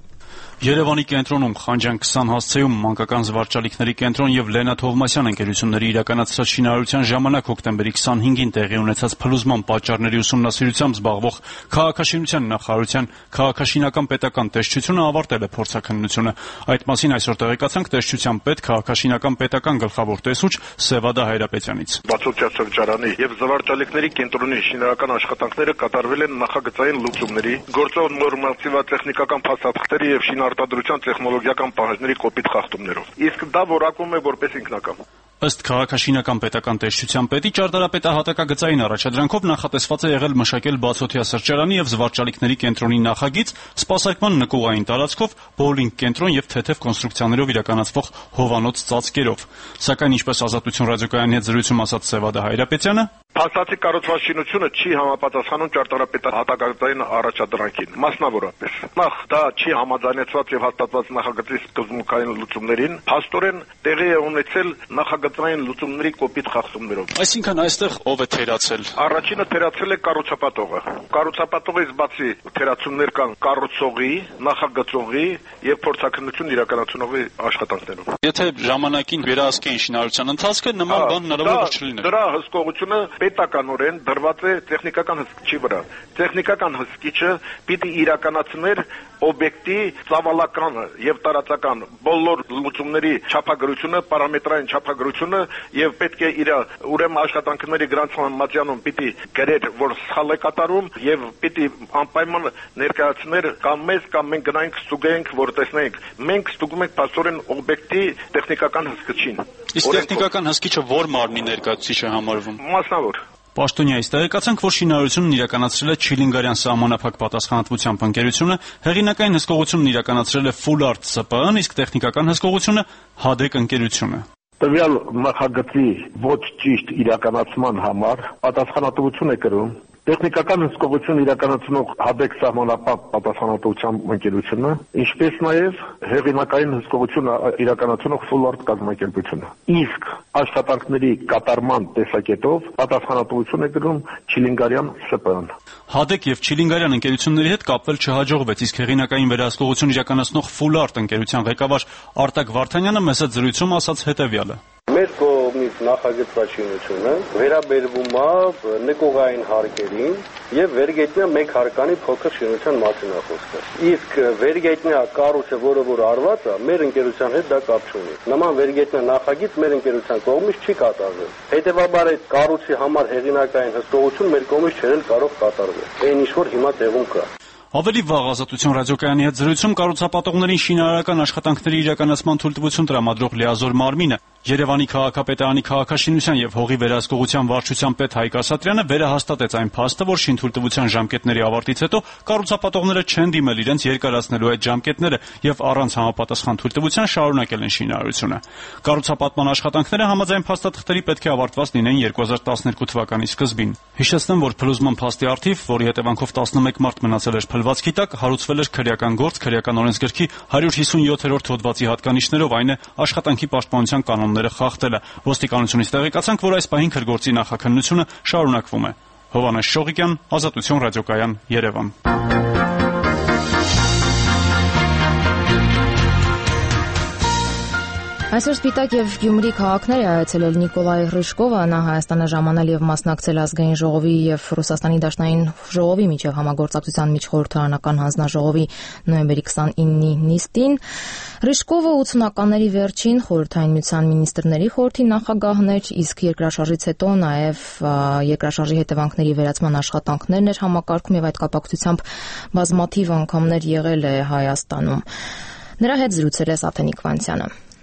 Երևանի կենտրոնում Խանջան 20 հասցեում մանկական զվարճալիքների կենտրոն եւ Լենա Թովմասյան ընկերությունների իրականացրած շինարարության ժամանակ հոկտեմբերի 25-ին տեղի ունեցած փլուզման պատճառների ուսումնասիրությամբ զբաղվող քաղաքաշինության նախարարության քաղաքաշինական պետական տեսչությունը ավարտել է փորձաքննությունը։ Այդ մասին այսօր տեղեկացանք տեսչության պետ քաղաքաշինական պետական գլխավոր տեսուչ Սևադա Հայրապետյանից։ Բացօթյա սրճարանի եւ զվարճալիքների կենտրոնի շինարարական աշխատանքները կատարվել են նախագծային լուծումների, գործող նորմատիվատեխնիկական փաստաթղթերի եւ արտադրության տեխնոլոգիական պահանջների կոպիտ խախտումներով։ Իսկ դա որակվում է որպես ինքնական։ Ըստ քաղաքաշինական պետական տեսչության պետի ճարտարապետահատակագծային առաջադրանքով նախատեսված է եղել մշակել բացօթյա սրճարանի եւ զվարճալիքների կենտրոնի նախագիծ, սպասարկման նկուղային տարածքով, բոուլինգ կենտրոն եւ թեթև կոնստրուկցիաներով իրականացվող հովանոց ծածկերով։ Սակայն ինչպես Ազատություն ռադիոկայանի հետ զրույցում ասաց Սևադա Հայրապետյանը, փաստացի կառուցված շինությունը չի համապատասխանում ճարտարապետահատակագծային առաջադրանքին, մասնավորապես։ Նախ դա չի համաձայնեցված եւ հաստատված նախագծի սկզբունքային լուծումներին, փաստորեն տեղի է ունեցել նախագծային լուծումների կոպիտ խախտումներով։ Այսինքն այստեղ ով է թերացել։ Առաջինը թերացել է կառուցապատողը։ Կառուցապատողից բացի թերացումներ կան կառուցողի, նախագծողի եւ փորձաքննություն իրականացնողի աշխատանքներում։ Եթե ժամանակին վերահսկեին շինարարության ընթացքը, նման բան հնարավոր չլիներ։ Դրա հսկողությունը պետականորեն դրված է տեխնիկական հսկիչի վրա։ Տեխնիկական հսկիչը պիտի իրականացներ օբյեկտի ծավալական եւ տարածական բոլոր լուծումների չափագրությունը, պարամետրային չափագրությունը եւ պետք է իր ուրեմն աշխատանքների գրանցման մատյանում պիտի գրեր, որ սխալ է կատարում եւ պիտի անպայման ներկայացներ կամ մեզ կամ մենք գնայինք ստուգենք, որ տեսնենք։ Մենք ստուգում ենք փաստորեն օբյեկտի տեխնիկական հսկիչին։ Իսկ տեխնիկական հսկիչը ո՞ր մարմնի ներկայացուցիչ է համարվում։ Մասնավոր։ Պաշտոնյայից տեղեկացանք, որ շինարարությունն իրականացրել է Չիլինգարյան սահմանափակ պատասխանատվությամբ ընկերությունը, հեղինակային հսկողությունն իրականացրել է Full Art ՍՊԸ-ն, իսկ տեխնիկական հսկողությունը Hadec ընկերությունը։ Տվյալ նախագծի ոչ ճիշտ իրականացման համար պատասխանատվություն է կրում տեխնիկական հսկողություն իրականացնող Hadec սահմանափակ պատասխանատվությամբ ընկերությունը, ինչպես նաև հեղինակային հսկողություն իրականացնող Full Art կազմակերպությունը։ Իսկ աշխատանքների կատարման տեսակետով պատասխանատվություն է կրում Չիլինգարյան ՍՊԸ-ն։ Hadec եւ Չիլինգարյան ընկերությունների հետ կապվել չհաջողվեց, իսկ հեղինակային վերահսկողություն իրականացնող Full Art ընկերության ղեկավար Արտակ Վարդանյանը մեծ հետ զրույցում ասաց հետեւյալը. Մեր կողմից նախագծված շինությունը վերաբերվում է նկուղային հարկերին եւ վերգետնյա մեկ հարկանի փոքր շինության մասին է խոսքը։ Իսկ վերգետնյա կառույցը, որը արված է, մեր ընկերության հետ դա կապ չունի։ Նման վերգետնյա նախագիծ մեր ընկերության կողմից չի կատարվել։ Հետևաբար այդ կառույցի համար հեղինակային հսկողություն մեր կողմից չէր կարող կատարվել։ Այն ինչ որ հիմա տեղում կա։ Ավելի վաղ Ազատություն ռադիոկայանի հետ զրույցում կառուցապատողներին շինարարական աշխատանքների իրականացման թույլտվություն տրամադրող լիազոր մարմինը Երևանի քաղաքապետարանի քաղաքաշինության եւ հողի վերահսկողության վարչության պետ Հայկ Ասատրյանը վերահաստատեց այն փաստը, որ շինթույլտվության ժամկետների ավարտից հետո կառուցապատողները չեն դիմել իրենց երկարացնելու այդ ժամկետները եւ առանց համապատասխան թույլտվության շարունակել են շինարարությունը։ Կառուցապատման աշխատանքները համաձայն փաստաթղթերի պետք է ավարտված լինեն 2012 թվականի սկզբին։ Հիշեցնեմ, որ փլուզման փաստի առթիվ, որի հետևանքով 11 մարդ մնացել էր փլվածքի տակ, հարուցվել էր քրեական գործ քրեական օրենսգրքի 157-րդ հոդվածի հատկանիշներով, այն է աշխատանքի պաշտպանության կանոնները խախտելը։ Ոստիկանությունից տեղեկացանք, որ այս պահին քրգործի նախաքննությունը շարունակվում է։ Հովհաննես Շողոկյան, Ազատություն ռադիոկայան, Երևան։ Այսօր Սպիտակ եւ Գյումրի քաղաքներ է այցելել Նիկոլայ Հրիշկովը, նա Հայաստանը ժամանել եւ մասնակցել ազգային ժողովի եւ Ռուսաստանի Դաշնային ժողովի միջև համագործակցության միջխորհրդարանական հանձնաժողովի նոյեմբերի 29-ի նիստին։ Հրիշկովը 80-ականների վերջին Խորհրդային Միության մինիստրների խորհրդի նախագահն էր, իսկ երկրաշարժից հետո նաեւ երկրաշարժի հետևանքների վերացման աշխատանքներն էր համակարգում եւ այդ կապակցությամբ բազմաթիվ անգամներ եղել է Հայաստանում։ Նրա հետ զրուցել է Սաթենիկ Վանցյանը։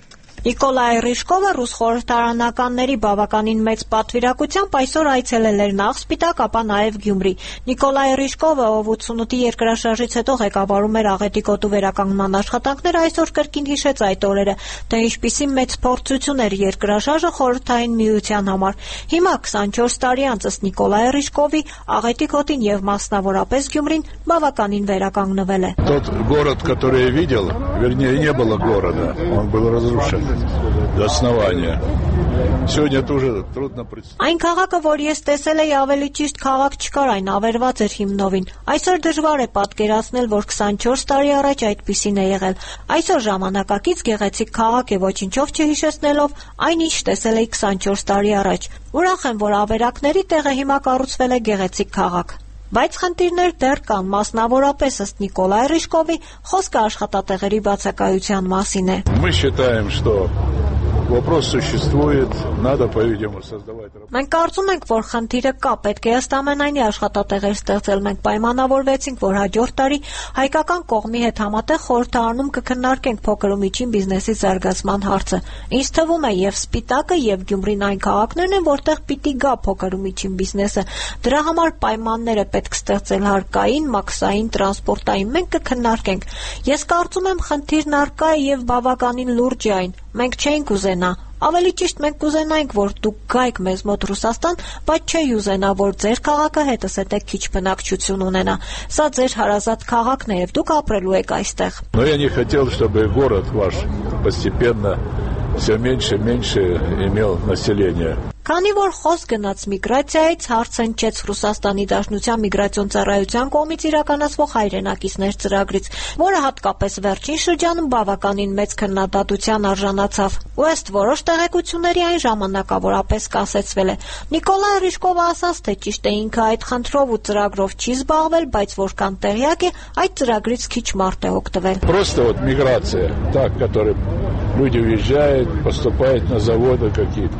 Նիկոլայ Ռիշկովը ռուս խորհրդարանականների բավականին մեծ պատվիրակությամբ այսօր այցելել էր նախ Սպիտակ, ապա նաև Գյումրի։ Նիկոլայ Ռիշկովը, ով 88-ի երկրաշարժից հետո ղեկավարում էր աղետի գոտու վերականգնման աշխատանքները, այսօր կրկին հիշեց այդ օրերը, թե ինչպիսի մեծ փորձություն էր երկրաշարժը Խորհրդային Միության համար։ Հիմա 24 տարի անց ըստ Նիկոլայ Ռիշկովի աղետի գոտին եւ մասնավորապես Գյումրին բավականին վերականգնվել է։ Тот город, который я видел, вернее, не было города, он был разрушен до основания. Сегодня это уже трудно представить. Այն քաղաքը, որ ես տեսել եի, ավելի ճիշտ քաղաք չկար, այն ավերված էր հիմնովին։ Այսօր դժվար է պատկերացնել, որ 24 տարի առաջ այդպիսին է եղել։ Այսօր ժամանակակից գեղեցիկ քաղաք է, ոչինչով չհիշեցնելով այն, ինչ տեսել էի 24 տարի առաջ։ Ուրախ եմ, որ ավերակների տեղը հիմա կառուցվել է գեղեցիկ քաղաք։ Բայց խնդիրներ դեռ կան, մասնավորապես ըստ Նիկոլայ Ռիշկովի, խոսքը աշխատատեղերի բացակայության մասին է։ Мы считаем, что вопрос существует, надо, по-видимому, создавать. Մենք կարծում ենք, որ խնդիրը կա, պետք է ըստ ամենայնի աշխատատեղեր ստեղծել։ Մենք պայմանավորվեցինք, որ հաջորդ տարի հայկական կողմի հետ համատեղ խորհրդարանում կքննարկենք փոքր ու միջին բիզնեսի զարգացման հարցը։ Ինձ թվում է, եւ Սպիտակը եւ Գյումրին այն քաղաքներն են, որտեղ պիտի գա փոքր ու միջին բիզնեսը։ Դրա համար պայմանները պետք ստեղծել հարկային, մաքսային, տրանսպորտային։ Մենք կքննարկենք։ Ես կարծում եմ, խնդիրն առկա է եւ բավականին լուրջ է այն։ Մենք չենք ուզենա, ավելի ճիշտ մենք կուզենայինք, որ դուք գայք մեզ մոտ Ռուսաստան, բայց չէ ուզենա, որ ձեր քաղաքը հետսեթե քիչ բնակչություն ունենա։ Սա ձեր հարազատ քաղաքն է եւ դուք ապրելու եք այստեղ։ Но я не хотел, чтобы город ваш постепенно все меньше и меньше имел население. Քանի որ խոսք գնաց միգրացիայից, հարց հնչեց Ռուսաստանի Դաշնության միգրացիոն ծառայության կողմից իրականացվող հայրենակիցներ ծրագրից, որը հատկապես վերջին շրջանում բավականին մեծ քննադատության արժանացավ։ Ու ըստ որոշ տեղեկությունների այն ժամանակավորապես կասեցվել է։ Նիկոլայ Ռիշկովը ասաց, թե ճիշտ է ինքը այդ խնդրով ու ծրագրով չի զբաղվել, բայց որքան տեղյակ է, այդ ծրագրից քիչ մարդ է օգտվել։ Просто вот миграция, так, которым люди уезжают, поступают на заводы какие-то.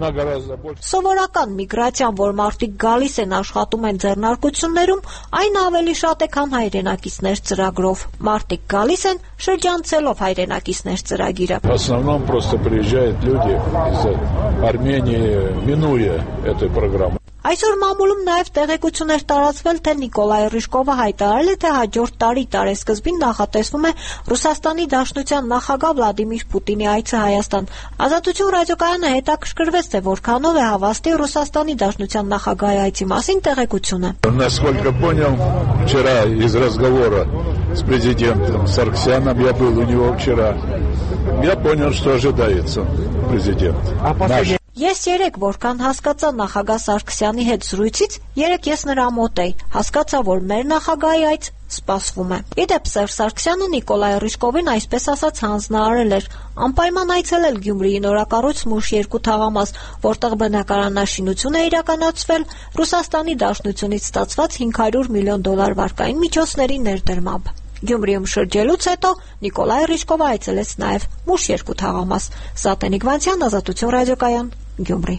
Սովորական միգրացիան, որ մարդիկ գալիս են աշխատում են ձեռնարկություններում, այն ավելի շատ է, քան հայրենակիցներ ծրագրով։ Մարդիկ գալիս են շրջանցելով հայրենակիցներ ծրագիրը։ В основном просто приезжают люди из Армении, минуя эту программу. Այսօր մամուլում նաև տեղեկություններ տարածվել, թե Նիկոլայ Ռիշկովը հայտարարել է, թե հաջորդ տարի տարեսկզբին նախատեսվում է Ռուսաստանի Դաշնության նախագահ Վլադիմիր Պուտինի այցը Հայաստան։ Ազատություն ռադիոկայանը հետաքրքրվեց, թե որքանով է հավաստի Ռուսաստանի Դաշնության նախագահի այցի մասին տեղեկությունը։ Насколько понял, вчера из разговора с президентом Сарксяном, я был у него вчера, я понял, что ожидается президент. Ես երեք որքան հասկացա նախագահ Սարգսյանի հետ զրույցից, երեք ես նրա մոտ էի, հասկացա, որ մեր նախագահի այց սպասվում է։ Իդեպ Սերժ Սարգսյանը Նիկոլայ Ռիշկովին այսպես ասած հանձնարարել էր անպայման այցելել Գյումրիի նորակառույց Մուշ 2 թաղամաս, որտեղ բնակարանաշինություն է իրականացվել Ռուսաստանի Դաշնությունից ստացված $500 միլիոն վարկային միջոցների ներդրմամբ։ Գյումրիում շրջելուց հետո Նիկոլայ Ռիշկովը այցելեց նաև Մուշ 2 թաղամաս։ Սատենիկ Վանցյան, Ազատություն ռադիոկայան, Գյումրի։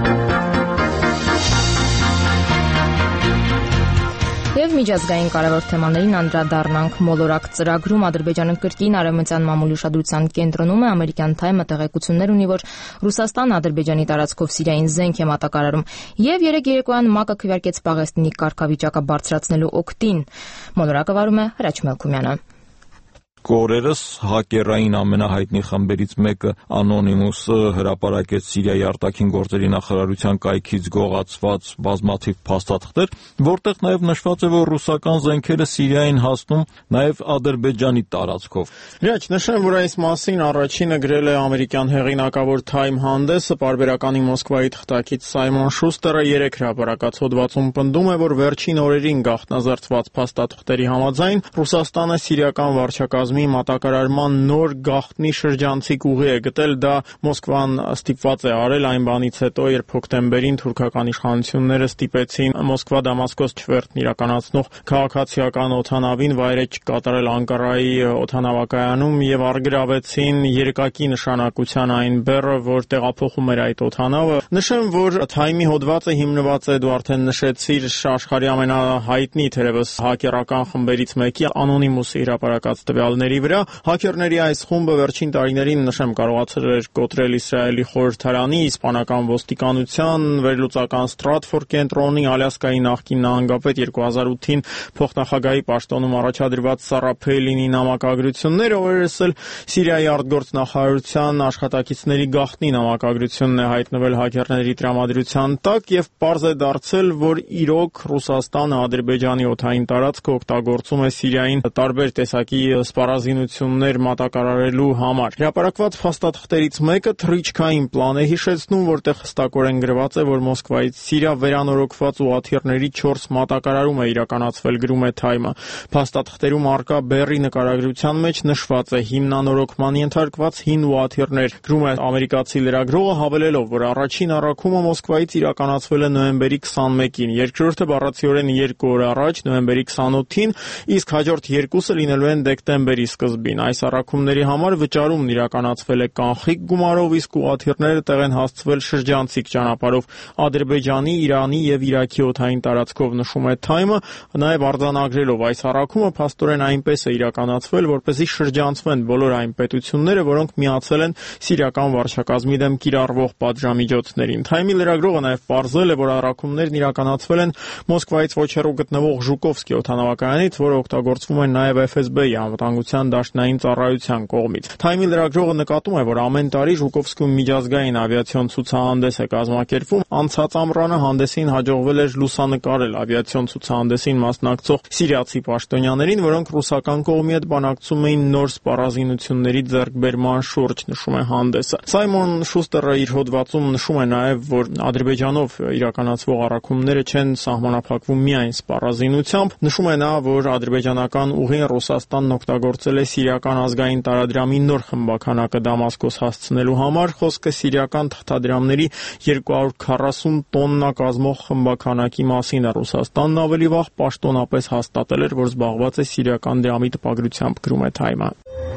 Եվ միջազգային կարևոր թեմաներին անդրադառնանք։ Մոլորակ ծրագրում Ադրբեջանը կրկին արևմտյան մամուլի ուշադրության կենտրոնում է։ Ամերիկյան Թայմը տեղեկություններ ունի, որ Ռուսաստանը Ադրբեջանի տարածքով Սիրիային զենք է մատակարարում։ Եվ երեք երեկոյան ՄԱԿ-ը քվեարկեց Պաղեստինի կարգավիճակը բարձրացնելու օգտին։ Մոլորակը վարում է Հրաչ Մելքումյանը։ Օրերս հակերային ամենահայտնի խմբերից մեկը Անոնիմուսը հրապարակեց Սիրիայի արտաքին գործերի նախարարության կայքից գողացված բազմաթիվ փաստաթղթեր, որտեղ նաև նշված է, որ ռուսական զենքերը Սիրիային հասնում նաև Ադրբեջանի տարածքով։ Հրաչ, նշեմ, որ այս մասին առաջինը գրել է ամերիկյան հեղինակավոր Time հանդեսը, պարբերականի Մոսկվայի թղթակից Սայմոն Շուստերը 3 հրապարակած հոդվածում պնդում է, որ վերջին օրերին գաղտնազարդված փաստաթղթերի համաձայն Ռուսաստանը սիրիական վարչակազմի մատակարարման նոր գաղտնի շրջանցիկ ուղի է գտել, դա Մոսկվան ստիպված է արել այն բանից հետո, երբ հոկտեմբերին թուրքական իշխանությունները ստիպեցին Մոսկվա-Դամասկոս չվերթն իրականացնող քաղաքացիական օդանավին վայրէջք կատարել Անկարայի օդանավակայանում եւ առգրավեցին երկակի նշանակության այն բեռը, որ տեղափոխում էր այդ օդանավը։ Նշեմ, որ Time-ի հոդվածը հիմնված է, դու արդեն նշեցիր, աշխարհի ամենահայտնի թերևս հակերական խմբերից մեկի Անոնիմուսի հրապարակած տվյալ ծրագրավորների վրա։ Հաքերների այս խումբը վերջին տարիներին, նշեմ, կարողացել էր կոտրել Իսրայելի խորհրդարանի, իսպանական ոստիկանության, վերլուծական Ստրատֆորդ կենտրոնի, Ալյասկայի նախկին նահանգապետ 2008-ին փոխնախագահի պաշտոնում առաջադրված Սարա Փեյլինի նամակագրությունները, օրերս էլ Սիրիայի արտգործնախարարության աշխատակիցների գաղտնի նամակագրությունն է հայտնվել հաքերների տրամադրության տակ եւ պարզ է դարձել, որ իրոք Ռուսաստանը Ադրբեջանի օդային տարածքը օգտագործում է Սիրիային տարբեր տեսակի սպառազինություններ մատակարարելու համար։ Հրապարակված փաստաթղթերից մեկը թռիչքային պլան է հիշեցնում, որտեղ հստակորեն գրված է, որ Մոսկվայից Սիրիա վերանորոգված ուղղաթիռների 4 մատակարարում է իրականացվել, գրում է Time-ը։ Փաստաթղթերում արկա բեռի նկարագրության մեջ նշված է հիմնանորոգման ենթարկված 5 ուղղաթիռներ, գրում է ամերիկացի լրագրողը, հավելելով, որ առաջին առաքումը Մոսկվայից իրականացվել է նոյեմբերի 21-ին, երկրորդը բառացիորեն 2 օր առաջ, նոյեմբերի 28-ին, իսկ հաջորդ երկուսը լինելու են դեկտեմբերի սկզբին։ Այս առաքումների համար վճարումն իրականացվել է կանխիկ գումարով, իսկ ուղղաթիռները տեղ են հասցվել շրջանցիկ ճանապարհով Ադրբեջանի, Իրանի եւ Իրաքի օդային տարածքով, նշում է Time-ը, նաեւ արձանագրելով այս առաքումը փաստորեն այնպես է իրականացվել, որպեսզի շրջանցվեն բոլոր այն պետությունները, որոնք միացել են սիրիական վարչակազմի դեմ կիրառվող պատժամիջոցներին։ Time-ի լրագրողը նաեւ պարզել է, որ առաքումներն իրականացվել են Մոսկվայից ոչ հեռու գտնվող Ժուկովսկի օդանավակայանից, որը օգտագործվում է նաեւ FSB-ի անվտանգության դաշնային ծառայության կողմից։ Time-ի լրագրողը նկատում է, որ ամեն տարի Ժուկովսկում միջազգային ավիացիոն ցուցահանդես է կազմակերպվում։ Անցած ամռանը հանդեսին հաջողվել էր լուսանկարել ավիացիոն ցուցահանդեսին մասնակցող սիրիացի պաշտոնյաներին, որոնք ռուսական կողմի հետ բանակցում էին նոր սպառազինությունների ձեռքբերման շուրջ, նշում է հանդեսը։ Սայմոն Շուստերը իր հոդվածում նշում է նաեւ, որ Ադրբեջանով իրականացվող առաքումները չեն սահմանափակվում միայն սպառազինությամբ։ Նշում է նա, որ ադրբեջանական ուղին Ռուսաստանն օգտագործել է սիրիական ազգային տարադրամի նոր խմբականակը Դամասկոս հասցնելու համար։ Խոսքը սիրիական թղթադրամների 240 տոննա կազմող խմբականակի մասին է։ Ռուսաստանն ավելի վաղ պաշտոնապես հաստատել էր, որ զբաղված է սիրիական դրամի տպագրությամբ, գրում է Time-ը։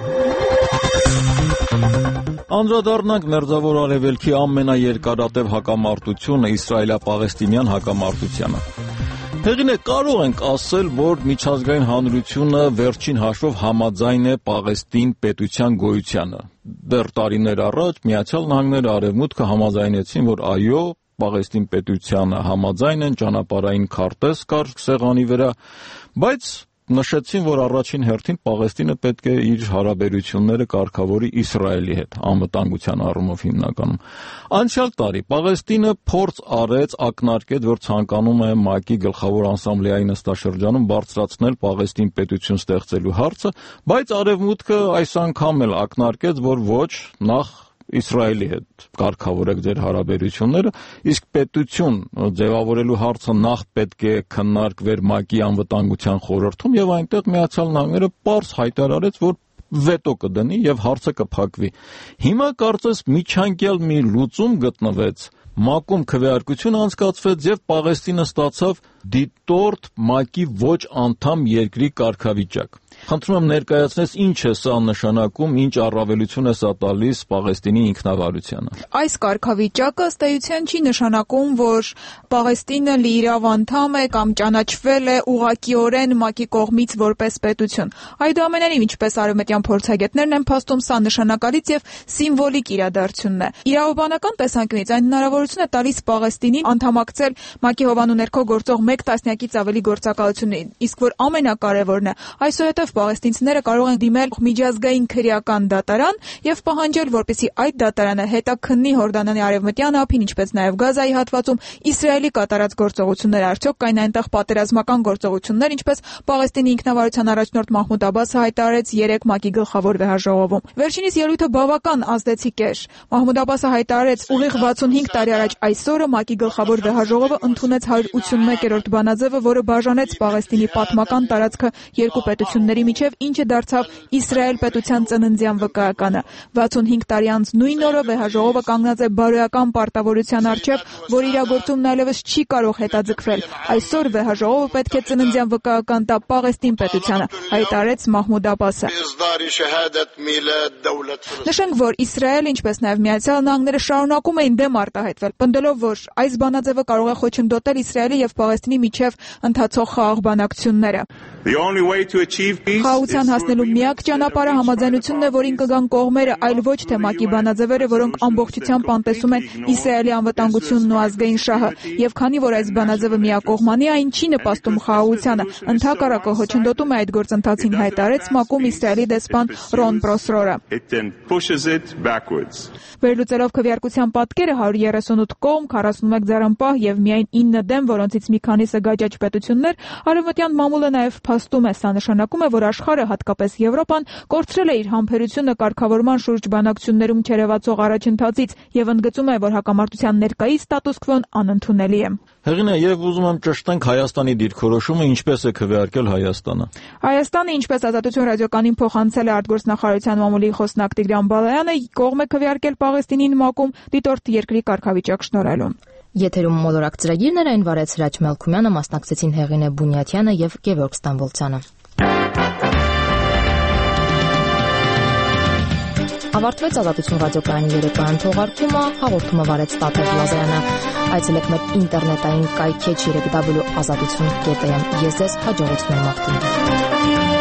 Անդրադառնանք Մերձավոր Արևելքի ամենաերկարատև հակամարտությունը իսրայելա-պաղեստինյան հակամարտությանը։ Հեղինե, կարող ենք ասել, որ միջազգային հանրությունը վերջին հաշվով համաձայն է Պաղեստին պետության գոյությանը։ Դեռ տարիներ առաջ Միացյալ Նահանգները, Արևմուտքը համաձայնեցին, որ այո, Պաղեստին պետությանը համաձայն են, ճանապարհային քարտեզ կար սեղանի վրա, բայց նշեցին, որ առաջին հերթին Պաղեստինը պետք է իր հարաբերությունները կարգավորի Իսրայելի հետ, անվտանգության առումով հիմնականում։ Անցյալ տարի Պաղեստինը փորձ արեց, ակնարկեց, որ ցանկանում է ՄԱԿ-ի գլխավոր ասամբլեայի նստաշրջանում բարձրացնել Պաղեստին պետություն ստեղծելու հարցը, բայց Արևմուտքը այս անգամ էլ ակնարկեց, որ ոչ, նախ Իսրայելի հետ կարգավորեք ձեր հարաբերությունները, իսկ պետություն ձևավորելու հարցը նախ պետք է քննարկվեր ՄԱԿ-ի անվտանգության խորհրդում եւ այնտեղ Միացյալ Նահանգները պարզ հայտարարեց, որ վետո կդնի եւ հարցը կփակվի։ Հիմա կարծես միջանկյալ մի լուծում գտնվեց, ՄԱԿ-ում քվեարկություն անցկացվեց եւ Պաղեստինը ստացավ դիտորդ ՄԱԿ-ի ոչ անդամ երկրի կարգավիճակ։ Խնդրում եմ ներկայացնես ինչ է սա նշանակում, ինչ առավելություն է սա տալիս Պաղեստինի ինքնավարությանը։ Այս կարգավիճակը ըստ էության չի նշանակում, որ Պաղեստինը լիիրավ անդամ է կամ ճանաչվել է ուղղակիորեն ՄԱԿ-ի կողմից որպես պետություն։ Այդուամենայնիվ, ինչպես արևմտյան փորձագետներն են փաստում, սա նշանակալից եւ սիմվոլիկ իրադարձություն է։ Իրավաբանական տեսանկյունից այն հնարավորություն է տալիս Պաղեստինին անդամակցել ՄԱԿ-ի հովանու ներքո գործող 1 տասնյակից ավելի գործակալություններին, իսկ որ ամենակարևորն է, այսուհետև պաղեստինցիները կարող են դիմել միջազգային քրեական դատարան եւ պահանջել, որպեսզի այդ դատարանը հետաքննի Հորդանանի արևմտյան ափին, ինչպես նաեւ Գազայի հատվածում Իսրայելի կատարած գործողությունները, արդյոք կային այնտեղ պատերազմական գործողություններ, ինչպես Պաղեստինի ինքնավարության առաջնորդ Մահմուդ Աբասը հայտարարեց 3 ՄԱԿ-ի գլխավոր վեհաժողովում։ Վերջինիս ելույթը բավական ազդեցիկ էր։ Մահմուդ Աբասը հայտարարեց, ուղիղ 65 տարի առաջ այսօրը ՄԱԿ-ի գլխավոր վեհաժողովը ընդունեց 181-րդ բանաձևը, որը բաժանեց Պաղեստինի պատմական տարածքը երկու պետությունների միջև, ինչը դարձավ Իսրայել պետության ծննդյան վկայականը։ 65 տարի անց նույն օրը վեհաժողովը կանգնած է բարոյական պարտավորության առջև, որ իրագործումն այլևս չի կարող հետաձգվել։ Այսօր վեհաժողովը պետք է ծննդյան վկայական տա Պաղեստին պետությանը, հայտարարեց Մահմուդ Աբասը։ Նշենք, որ Իսրայելը, ինչպես նաև Միացյալ Նահանգները շարունակում էին դեմ արտահայտվել, պնդելով, որ այս բանաձևը կարող է խոչընդոտել Իսրայելի եւ Պաղեստինի միջև ընթացող խաղաղ բանակցությունները։ Խաղաղության հասնելու միակ ճանապարհը համաձայնությունն է, որին կգան կողմերը, այլ ոչ թե ՄԱԿ-ի բանաձևերը, որոնք ամբողջությամբ անտեսում են Իսրայելի անվտանգությունն ու ազգային շահը, եւ քանի որ այս բանաձևը միակողմանի, այն չի նպաստում խաղաղությանը, ընդհակառակը հոչընդոտում է այդ գործընթացին, հայտարարեց ՄԱԿ-ում Իսրայելի դեսպան Ռոն Պրոսրորը։ Վերլուծելով քվեարկության պատկերը 138 կողմ, 41 ձեռնպահ եւ միայն 9 դեմ, որոնցից մի քանիսը գաճաճ պետություններ, արևմտյան մամուլը նաեւ փաստում է, սա նշանակում է, որ աշխարհը, հատկապես Եվրոպան, կորցրել է իր համբերությունը կարգավորման շուրջ բանակցություններում չերևացող առաջընթացից եւ ընդգծում է, որ հակամարտության ներկայիս ստատուս քվոն անընդունելի է։ Հեղինե, եւ ուզում եմ ճշտենք Հայաստանի դիրքորոշումը, ինչպես է քվեարկել Հայաստանը։ Հայաստանը, ինչպես Ազատություն ռադիոկաին փոխանցել է արտգործնախարարության մամուլի խոսնակ Տիգրան Բալայանը, կողմ է քվեարկել Պաղեստինին ՄԱԿ-ում դիտորդ երկրի կարգավիճակ շնորհելու։ Եթերում մոլորակ ծրագիրներ այն վարեց Հրաչ Մելքումյանը, մասնակցեցին Հեղինե Բունյաթյանը եւ Գևորգ Ստամբոլցյանը։ Ավարտվեց Ազատություն ռադիոկայանի երեկոյան թողարկումը, հաղորդումը վարեց Տաթև Լազարյանը։ Այցելեք մեր ինտերնետային կայքեջ www.azatutun.am։ Ես ձեզ հաջողություն եմ մաղթում։